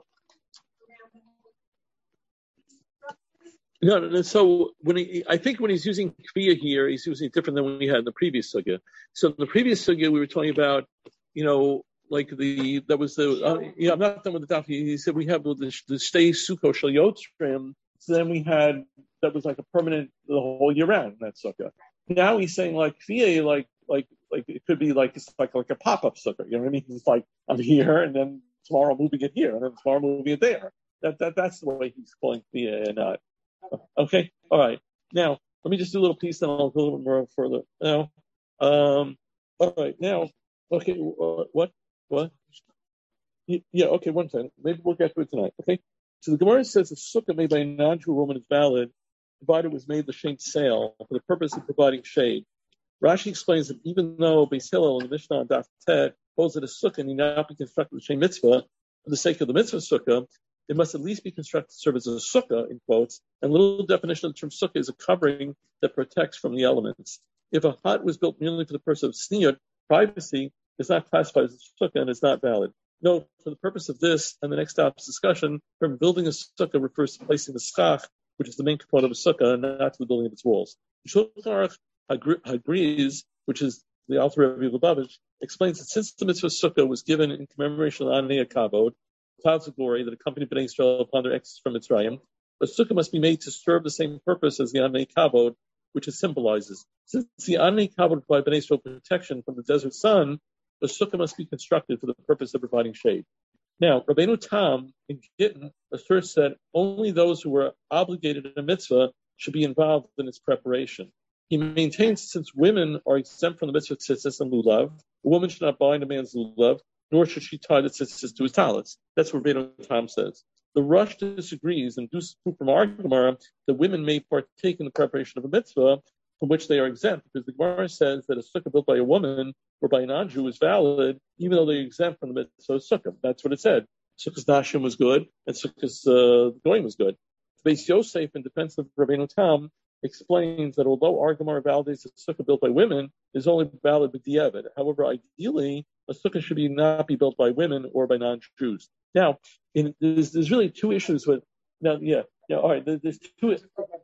No, no, no, so when he, I think when he's using kriya here, he's using it different than when we had in the previous sugya. So in the previous sugya, we were talking about, you know, like the that was the. Uh, yeah, I'm not done with the daf. He, he said we have the the stay sukkah shel yotzrim. So then we had that was like a permanent the whole year round. That sukkah. Now he's saying like kriya, like like. Like it could be like it's like like a pop-up sukkah, you know what I mean? It's like I'm here, and then tomorrow I'm moving it here, and then tomorrow I'm moving it there. That that that's the way he's calling the and uh, okay, all right. Now let me just do a little piece, then I'll go a little bit more further. Now, um, all right. Now, okay, uh, what what? Yeah, okay. One second. Maybe we'll get to it tonight. Okay. So the Gemara says a sukkah made by a non-Jew woman is valid, provided it was made the same sale for the purpose of providing shade. Rashi explains that even though Beis Hillel in the Mishnah on Daf Tet holds that a sukkah need not be constructed with Shem Mitzvah for the sake of the Mitzvah sukkah, it must at least be constructed to serve as a sukkah, in quotes, and the little definition of the term sukkah is a covering that protects from the elements. If a hut was built merely for the purpose of sniyut, privacy, it's not classified as a sukkah and it's not valid. No, for the purpose of this and the next stop's discussion, from building a sukkah refers to placing the schach, which is the main component of a sukkah, and not to the building of its walls. Shulchan Aruch agrees, which is the Alter Rebbe Lubavitch, explains that since the mitzvah sukkah was given in commemoration of Anei Kavod, clouds of glory that accompanied Bnei Israel upon their exodus from Mitzrayim, the sukkah must be made to serve the same purpose as the Anei Kavod, which it symbolizes. Since the Anei Kavod provided Bnei Israel protection from the desert sun, the sukkah must be constructed for the purpose of providing shade. Now, Rabbeinu Tam in Gittin asserts that only those who were obligated in a mitzvah should be involved in its preparation. He maintains since women are exempt from the mitzvah tzitzis and lulav, a woman should not bind a man's lulav, nor should she tie the tzitzis to his talits. That's what Rabbeinu Tam says. The Rush disagrees and does prove from our Gemara that women may partake in the preparation of a mitzvah from which they are exempt, because the Gemara says that a sukkah built by a woman or by a non-Jew is valid, even though they're exempt from the mitzvah sukkah. That's what it said. Sukkah's Nashim was good, and Sukkah's uh, Goyim was good. Beis Yosef, in defense of Rabbeinu Tam, explains that although our Gemara validates a sukkah built by women, is only valid with diavad. However, ideally, a sukkah should be not be built by women or by non-Jews. Now, in, there's, there's really two issues with. Now, yeah, yeah, all right. There, there's two.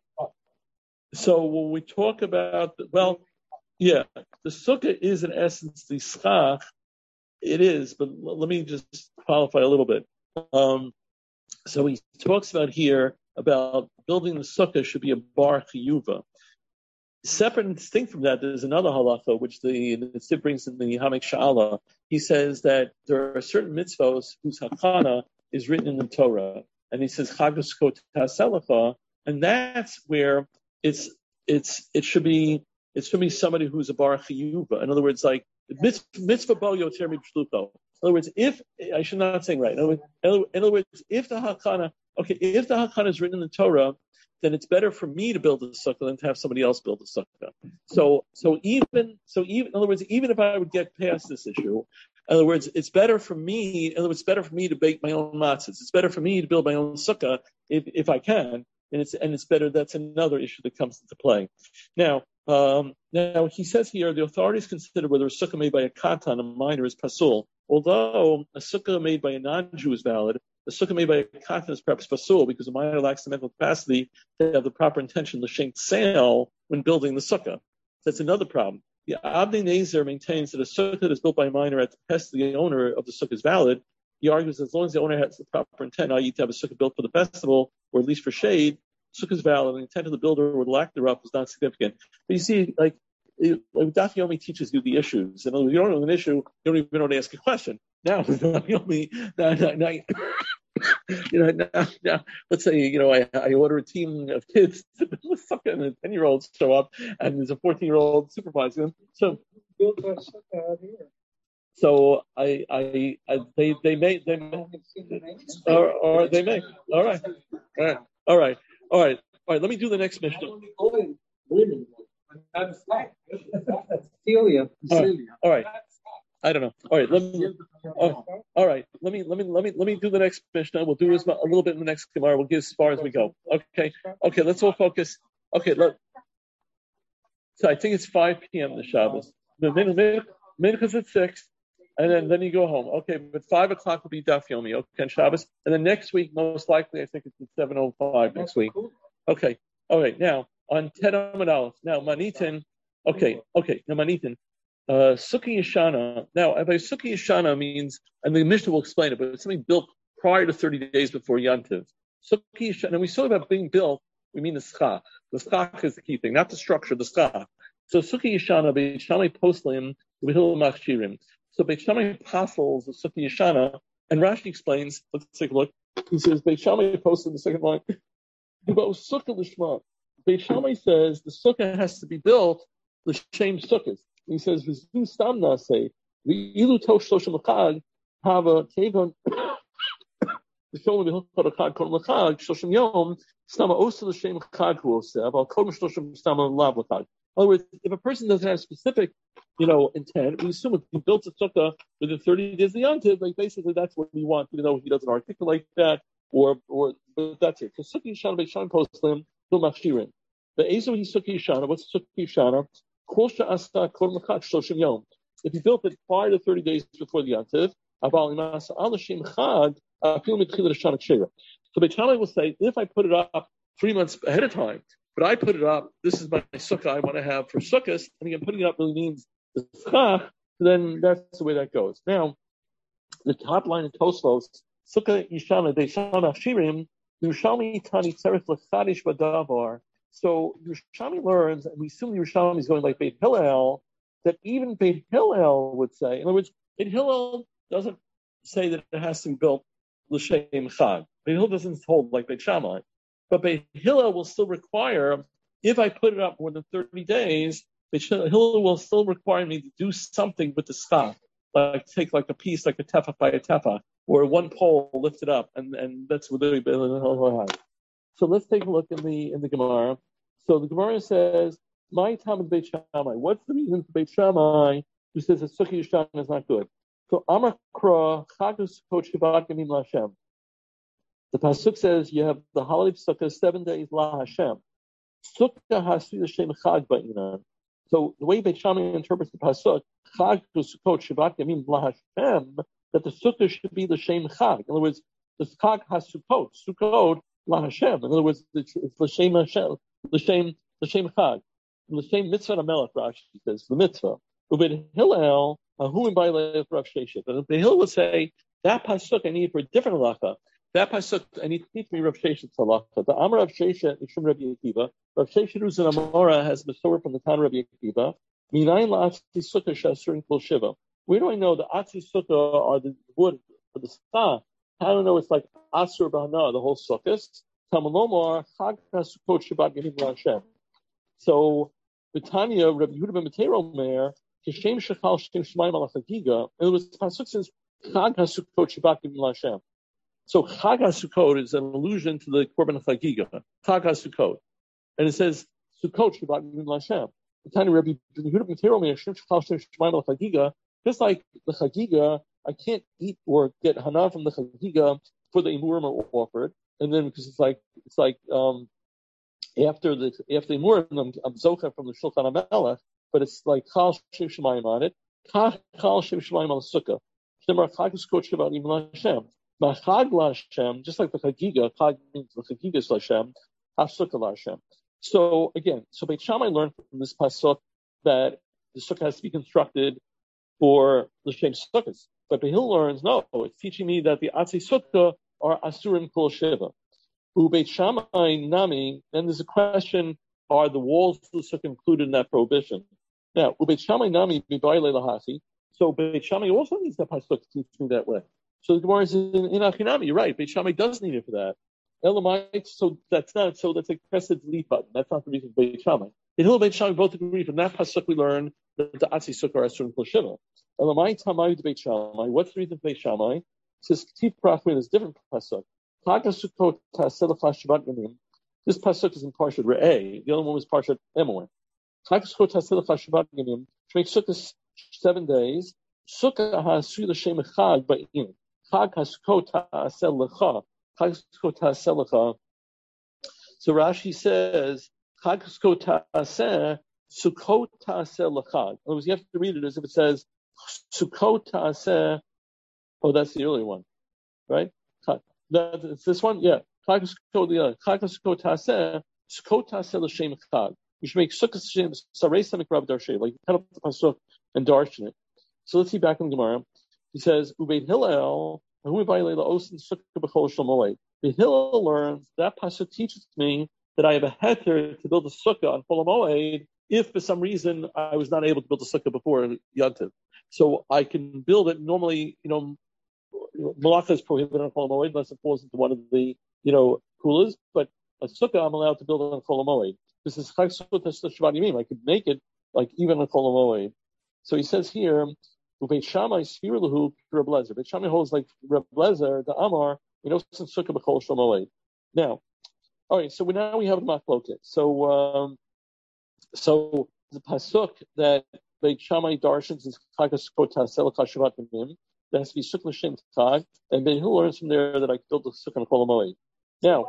So when we talk about, well, yeah, the sukkah is in essence the schach. It is, but l- let me just qualify a little bit. Um, so he talks about here about building the sukkah should be a bar chiyuva. Separate and distinct from that, there's another halacha which the Nitziv brings in the Hamek Sha'ala. He says that there are certain mitzvos whose hakana is written in the Torah, and he says Chagos Taselacha, and that's where it's it's it should be it should be somebody who's a bar chiyuva. In other words, like mitzvah bo yoter mibshluto. In other words, if I should not say right. In other words, in other words, if the hakana okay, if the hakana is written in the Torah, then it's better for me to build a sukkah than to have somebody else build a sukkah. So, so even, so even, in other words, even if I would get past this issue, in other words, it's better for me, in other words, it's better for me to bake my own matzahs. It's better for me to build my own sukkah if, if I can. And it's, and it's better, that's another issue that comes into play. Now, um, now he says here, the authorities consider whether a sukkah made by a katan, a minor, is pasul. Although a sukkah made by a non-Jew is valid, the sukkah made by a katan is perhaps pasul because a minor lacks the mental capacity to have the proper intention, l'shem sail, when building the sukkah. That's another problem. The Abnei Nezer maintains that a sukkah that is built by a minor at the behest of the owner of the sukkah is valid. He argues that as long as the owner has the proper intent, that is to have a sukkah built for the festival or at least for shade, sukkah is valid, and the intent of the builder or the lack thereof is not significant. But you see, like, like Daf Yomi teaches you the issues. And if you don't know an issue, you don't even know how to ask a question. Now, Daf Yomi, now, now, now, you know, now, now, let's say, you know, I, I order a team of kids to build a sukkah, and the ten-year-olds show up, and there's a fourteen-year-old supervising them. So, build that sukkah out here. So I, I, I, they, they may, they may, or, or they may. All right, all right, all right, all right, all right. Let me do the next mission. Women. Celia. All right. All right. I don't know. All right. Let me. Oh, all right. Let me. Let me. Let me. Let me do the next Mishnah. We'll do this a little bit in the next Gemara. We'll get as far as we go. Okay. Okay. Let's all focus. Okay. Look. So I think it's five p.m. the Shabbos. The minhag is at six, and then then you go home. Okay. But five o'clock will be Daf Yomi. Okay. On Shabbos, and then next week, most likely, I think it's at seven o five next week. Okay. All right. Now on Ted Amud Aleph. Now Manitin. Okay. Okay. Now Manitin. Uh, Sukkah Yeshana. Now, by Sukkah Yeshana means, and the Mishnah will explain it, but it's something built prior to thirty days before Yantiv. Sukkah Yeshana, and we saw about being built, we mean the schach. The schach is the key thing, not the structure, the schach. So Sukkah Yeshana, Beit Shammai Poslim, V'hil Machshirim. So Beit Shammai apostles of Sukkah Yeshana, and Rashi explains, let's take a look. He says, Beit Shammai Poslim, the second line, about Sukkah Lishma. Beit Shammai says the sukkah has to be built, l'shem sukkahs. He says, "V'zu stam naseh v'ilu tosh shloshim l'chag hava kevon v'sholem v'hilchot l'chag kol l'chag shloshim yom stama osa l'shem l'chag hu oseh aval kol shloshim stama lav l'chag." In other words, if a person doesn't have specific, you know, intent, we assume if he built a sukkah within thirty days of the Yantiv, like basically that's what we want, even though he doesn't articulate that, or or but that's it. So Sukkah Yeshana Beit Shammai Poslim Bil Machshirim. The Ezo he Sukkah Yeshana. What's Sukkah Yeshana? If he built it prior to thirty days before the Yantiv, So Beit Shammai will say, if I put it up three months ahead of time, but I put it up, this is my sukkah I want to have for sukkahs, and again, putting it up really means the schach, then that's the way that goes. Now, the top line in Tosfos, Sukkah Yishana Deishana Shirim, Yerushalmi Tani Tzerich L'Chadish B'Davar. So Yerushalmi learns, and we assume Yerushalmi is going like Beit Hillel, that even Beit Hillel would say, in other words, Beit Hillel doesn't say that it has to be built L'Shem Chag. Beit Hillel doesn't hold like Beit Shammai. But Beit Hillel will still require, if I put it up more than thirty days, Beit Hillel will still require me to do something with the schach. Like take like a piece, like a tefa by a tefa, or one pole, lift it up, and, and that's what they do. So let's take a look in the in the Gemara. So the Gemara says, "My time in Beit Shammai." What's the reason for Beit Shammai who says that Sukkah Yishana is not good? So Amar Kra Chagus Koch Shabbat Gamim LaHashem. The pasuk says you have the holiday Sukkah seven days La Hashem. Sukkah Hasu Hashem Chag Ba'inan. So the way Beit Shammai interprets the pasuk, Chag to Sukkot Shabbat Yamim LaHashem, that the sukkah should be the Shem Chag. In other words, the Chag has Sukkot, Sukkot LaHashem. In other words, it's, it's the Shem Hashem, the Shem, the Shem Chag, the Shem Mitzvah Amelech. Rashi says the Mitzvah. Ubed Hillel, Ahuim Ba'ilei Rav Sheshet. And the Hillel would say that pasuk I need for a different halacha. That pasuk I need to teach me Rav Sheshet's halacha. The Amar Rav Sheshet Mishum Rabbi Akiva. Rav Sheshet who's in Amora has the Torah from the Tan Rabbi Akiva. Minayin la'atzi sukkah shasurin kol shiva. Where do I know the atzi sukkah are the wood for the stah? How do I know it's like asur b'hana the whole sukkah? Tamalomar chag hasukot shabbat gemim LaHashem. So Betania Rabbi Yehuda ben Matero Meir kishem shechal shem shemaim al chagiga. And it was pasuk says chag hasukot shabbat gemim LaHashem. So chag hasukot is an allusion to the korban chagiga. Chag hasukot, and it says sukot shabbat gemim LaHashem. Betania Rabbi Yehuda ben Matero Meir kishem shechal shem shemaim al chagiga. Just like the chagiga, I can't eat or get hana from the chagiga for the imurim are offered, and then because it's like it's like um, after the after the imurim, I'm, I'm zocha from the shulchan amelech, but it's like chal shem shemayim on it, chal shem shemayim on the sukkah. Shemar chagus koch shabbat im LaHashem, machag LaHashem, just like the chagiga, chag means the chagiga is LaHashem, hasukkah LaHashem. So again, so Beit Shammai learned from this pasuk that the sukkah has to be constructed for the Shem Sukkahs. But Behil learns, no, it's teaching me that the Atzi Sukkah are Asurim Kol Shiva. U Beit Shammai Nami, then there's a question, are the walls of the Sukkah included in that prohibition? Now, U Beit Shammai Nami Bibayle Lahasi, so Beit Shammai also needs that pasuk to teach me that way. So the Gemara is in, in Achinami, you're right, Beit Shammai does need it for that. Elamite, so that's not, so that's a pressed delete button. That's not the reason for Beit Shammai. In Hill Beit Shammai both agree from that pasuk we learn that the Atzi Sukkah are Asurim Kol Shiva. Elamai Tamai to Beit Shammai. What's the reason for Beit Shammai? It says Ketif Prachmin is different pasuk. Chag HaSukkot Ta'aseh L'cha Shabbat Yamim. This pasuk is in Parshat Re'eh. The other one was Parshat Emor. Chag HaSukkot Ta'aseh L'cha Shabbat Yamim. To make sukkah seven days. Sukkah ha'asui l'shem echad ba'im. Chag HaSukkot Ta'aseh L'cha. Chag HaSukkot Ta'aseh L'cha. So Rashi says Chag HaSukkot Ta'aseh Sukkot Ta'aseh L'chag. In other words, you have to read it as if it says Sukkot Ta'aseh. Oh, that's the earlier one, right? That, it's this one, yeah. Chag Sukkot Ta'aseh Sukkot Ta'aseh L'shem Chag. You should make Sukkot Shem Sarei Samek Rav Darshay, like cut up the pasuk and darshan it. So let's see back in the Gemara. He says Ubeit Hillel Ahu Ba'ilei La'osin Sukkah B'chol Shel Moed. The Hillel learns that pasuk teaches me that I have a heter to build a sukkah on Chol Moed if for some reason I was not able to build a sukkah before Yontiv. So I can build it normally, you know, Malacha is prohibited on Chol Moed unless it falls into one of the, you know, kulas, but a sukkah I'm allowed to build it on Chol Moed. This is Chag Sukkot Shabbat Yamim. I could make it like even on Chol Moed. So he says here, Beit Shammai Sfir Lahu Reb Lezer. Beit Shammai holds like Reb Lezer, the Amar, you know, since sukkah b'chol Shel Moed. Now, all right, so we, now we have the Machloket. So, um, so the pasuk that Beit Shammai darshans is Chag HaSukkot Ta'aseh L'cha Shabbat Yamim. That has to be Sukkah L'shem Chag, and then who learns from there that I can build the sukkah on Chol Moed. Now,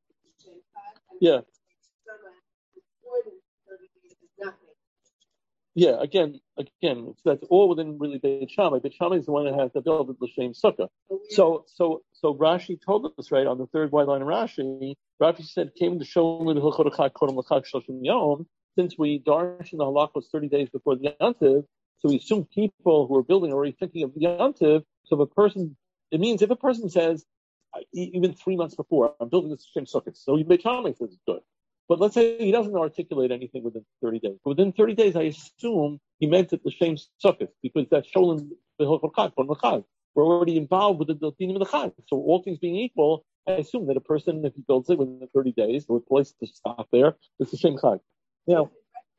yeah. Yeah, again, again, so that's all within really Beit Shammai. Beit Shammai is the one that has to build the L'Shem Sukkah. So, so, so Rashi told us, right, on the third white line of Rashi, Rashi said, came to show me the Hilchot Kodem L'Chag Shloshim Yom, since we darshan the halach was thirty days before the Yantiv, so we assume people who are building are already thinking of the Yantiv. So if a person, it means if a person says, even three months before, I'm building this L'Shem Sukkah, so Beit Shammai says it's good. But let's say he doesn't articulate anything within thirty days. But within thirty days, I assume he meant it L'Shem Sukkah, because that's Sholem B'Hilchot Chag. We're already involved with the Dinim of the Chag. So all things being equal, I assume that a person, if he builds it within thirty days, or places to stop there, it's L'Shem Chag. Now,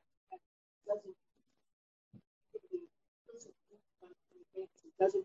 doesn't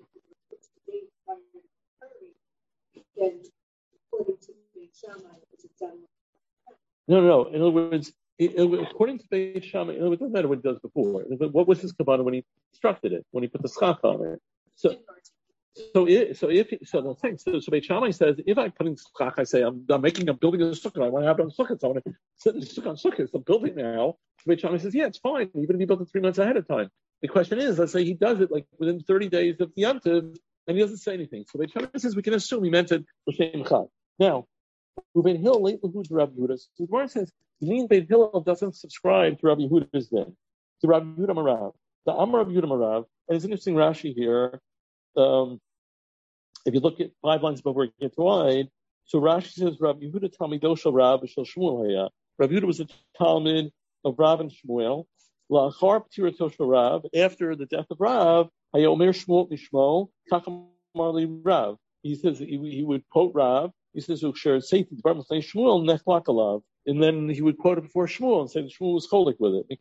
then according to Beit Shammai, it's done. No, no, no. In other words, it, it, according to Beit Shammai, it doesn't matter what he does before. What was his kavanah when he constructed it, when he put the schach on it? So, so, it, so if so, the thing, so, so Beit Shammai says, if I put in schach, I say I'm, I'm making, I'm building a sukkah. I want to have it on sukkah. So I want to sit in the sukkah on sukkah. So I'm building now. So Beit Shammai says, yeah, it's fine, even if he built it three months ahead of time. The question is, let's say he does it like within thirty days of the Yantiv, and he doesn't say anything. So Beit Shammai says we can assume he meant it L'Shem Chag. Now, Beit Hillel late Lahud to Rabbi Yehuda. So the Gemara says, you mean Beit Hillel doesn't subscribe to Rabbi Yehuda's then, to Rabbi Yehuda Marav. The Amar Rabbi Yehuda Marav, and it's an interesting Rashi here. Um, if you look at five lines before it gets wide, so Rashi says Rabbi Yehuda Talmido shel Rav shel Shmuel haya. Rabbi Yehuda was a Talmud of Rav and Shmuel. La'achar p'tirato shel Rav, after the death of Rav, hayomer Shmuel mishmo kacham marli Rav. He says he, he would quote Rav. He says Ukshar Satan Department say Shmuel neflakalav, and then he would quote it before Shmuel and say that Shmuel was cholik with it.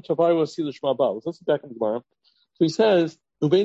Let's get back in the Gemara. So he says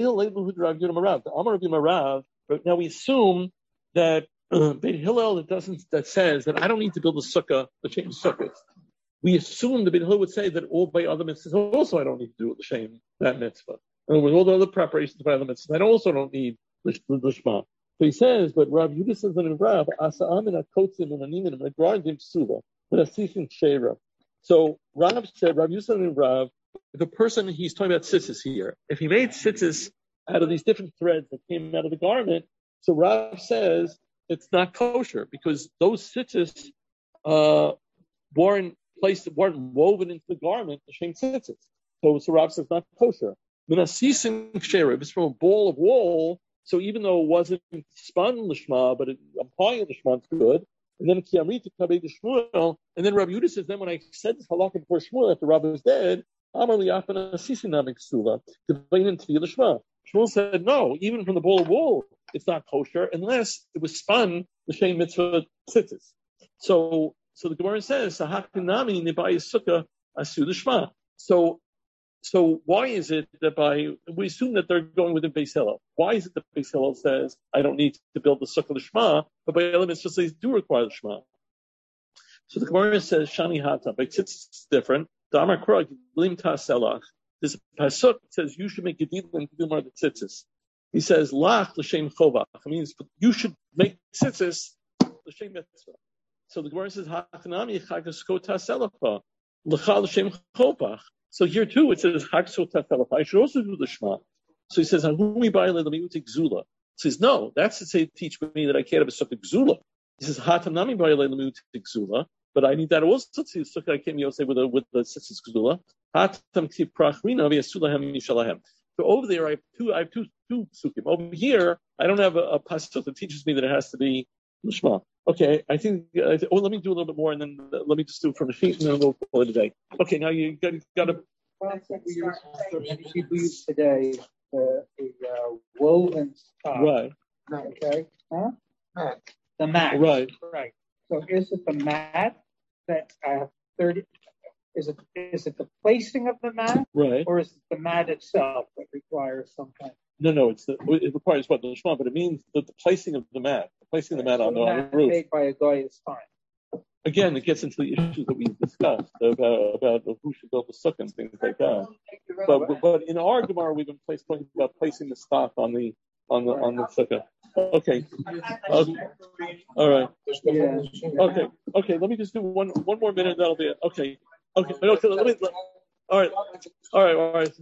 the Amar of Marav. But now we assume that uh, Beit Hillel that doesn't that says that I don't need to build a sukkah, the same sukkah. We assume the Beit Hillel would say that all by other mitzvahs also I don't need to do the same that mitzvah. And with all the other preparations by other mitzvahs, I also don't need the, the, the Shema. So he says, but Rav Yehuda says in Rav, Asa'am and Akotzim and Animim and Agradim Psuva, but Asifim Sheira. So Rav said, Rav Yehuda and Rav, if a person, he's talking about tzitzis here, if he made tzitzis out of these different threads that came out of the garment, so Rav says it's not kosher because those tzitzis uh, weren't placed, weren't woven into the garment, the same tzitzis. So, so Rav says not kosher. Menasisim Sheira, if it's from a ball of wool, so even though it wasn't spun l'shma, but it, applying l'shma is good. And then Kiyamri to Kabei the Shmuel, and then Rabbi Yehuda says, then when I said this halakha before Shmuel after Rabbi was dead, Amar liyafana sisinamik suva to bring into the l'shma. Shmuel said, no, even from the bowl of wool, it's not kosher unless it was spun l'shem mitzvah tzitzis. So, so the Gemara says, Sahakinami nibai sukkah asu l'shma. So. So why is it that by, we assume that they're going with the Beis Hillel. Why is it that Beis Hillel says, I don't need to build the Sukkah L'Shma, but by elements just says, do require the Shema. So the Gemara says, Shani Hata, but it's different. The Amar Krog, Lim Taselach. This Pasuk says, you should make Gedil and Gedil the Tzitzis. He says, Lach L'Shem Chovach. It means, you should make Tzitzis L'Shem Mitzvah. So the Gemara says, Hachanami Chagasko Taselacha. L'Cha L'Shem Chovach. So here too it says Haksot Tafelach. I should also do the Shema. So he says Hahumi Ba'ile Lemiutik Zula. He says no, that's to say teach me that I can't have a sukkah Zula. He says Hatanami Ba'ile Lemiutik Zula, but I need that also to sukkah I can't say with the with the sitzis Zula. Hatam Tiv Prachrina V'Yasulahem Yishalahem. So over there I have two I have two two sukkim. Over here I don't have a, a pasuk that teaches me that it has to be the Shema. Okay, I think, uh, oh, let me do a little bit more and then uh, let me just do it from the sheet and then we'll call it a day. Okay, now you got, got to... Well, we use, we use today uh, a uh, woven stock. Right. Okay. Huh? Mat. The mat. Right. Right. So is it the mat that I have thirty, is it is it the placing of the mat? Right. Or is it the mat itself that requires some kind of... No, no, it's the, it requires what? The Shema, but it means the, the placing of the mat. Placing the mat so on the, the, on the roof. Made by a guy is fine. Again, it gets into the issues that we discussed about about who should build the sukkah and things like that. But but in our Gemara, we've been placed, talking about placing the stock on the on the on the sukkah. Okay. okay. All right. Yeah. Okay. Okay. Let me just do one one more minute. That'll be it. Okay. Okay. okay let me. Let, All right, all right, all right.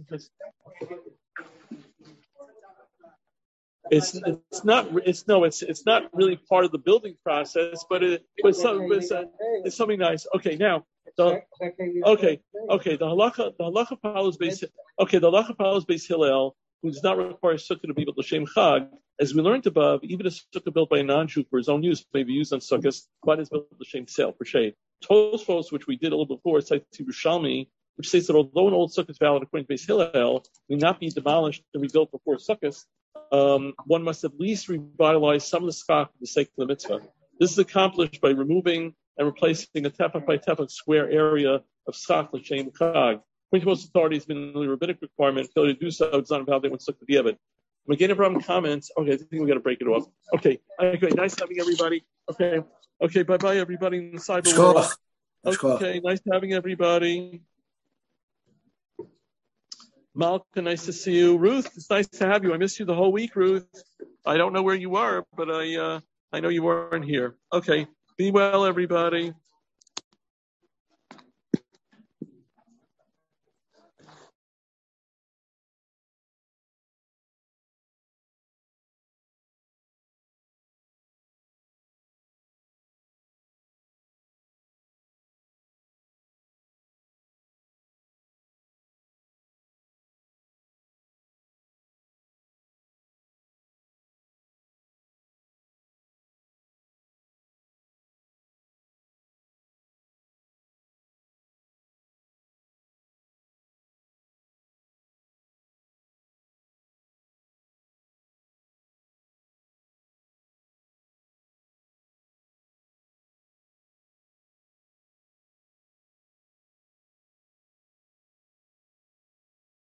It's it's not it's no it's it's not really part of the building process, but it but it's, some, but it's, uh, it's something nice. Okay, now the okay okay the halacha the halacha follows base okay the halacha follows base Hillel, who does not require sukkah to be built l'shem chag. As we learned above, even a sukkah built by a non-Jew for his own use may be used on sukkahs, but is built l'shem sale for shade. Tosfos, which we did a little before, cites Yerushalmi, which says that although an old sukkah is valid according to base Hillel, may not be demolished and rebuilt before sukkahs. Um, one must at least revitalize some of the skach for the sake of the mitzvah. This is accomplished by removing and replacing a tefach by tefach square area of skach l'shem chag. According to most authorities, it's been a rabbinic requirement. Failure to do so does not invalidate one's sukkah b'diavad. Again, Abraham comments. Okay, I think we got to break it off. Okay, okay, nice having everybody. Okay, okay, bye bye everybody in the cyber world. Okay, nice having everybody. Malka, nice to see you. Ruth, it's nice to have you. I missed you the whole week, Ruth. I don't know where you are, but I uh, I know you weren't here. Okay, be well, everybody.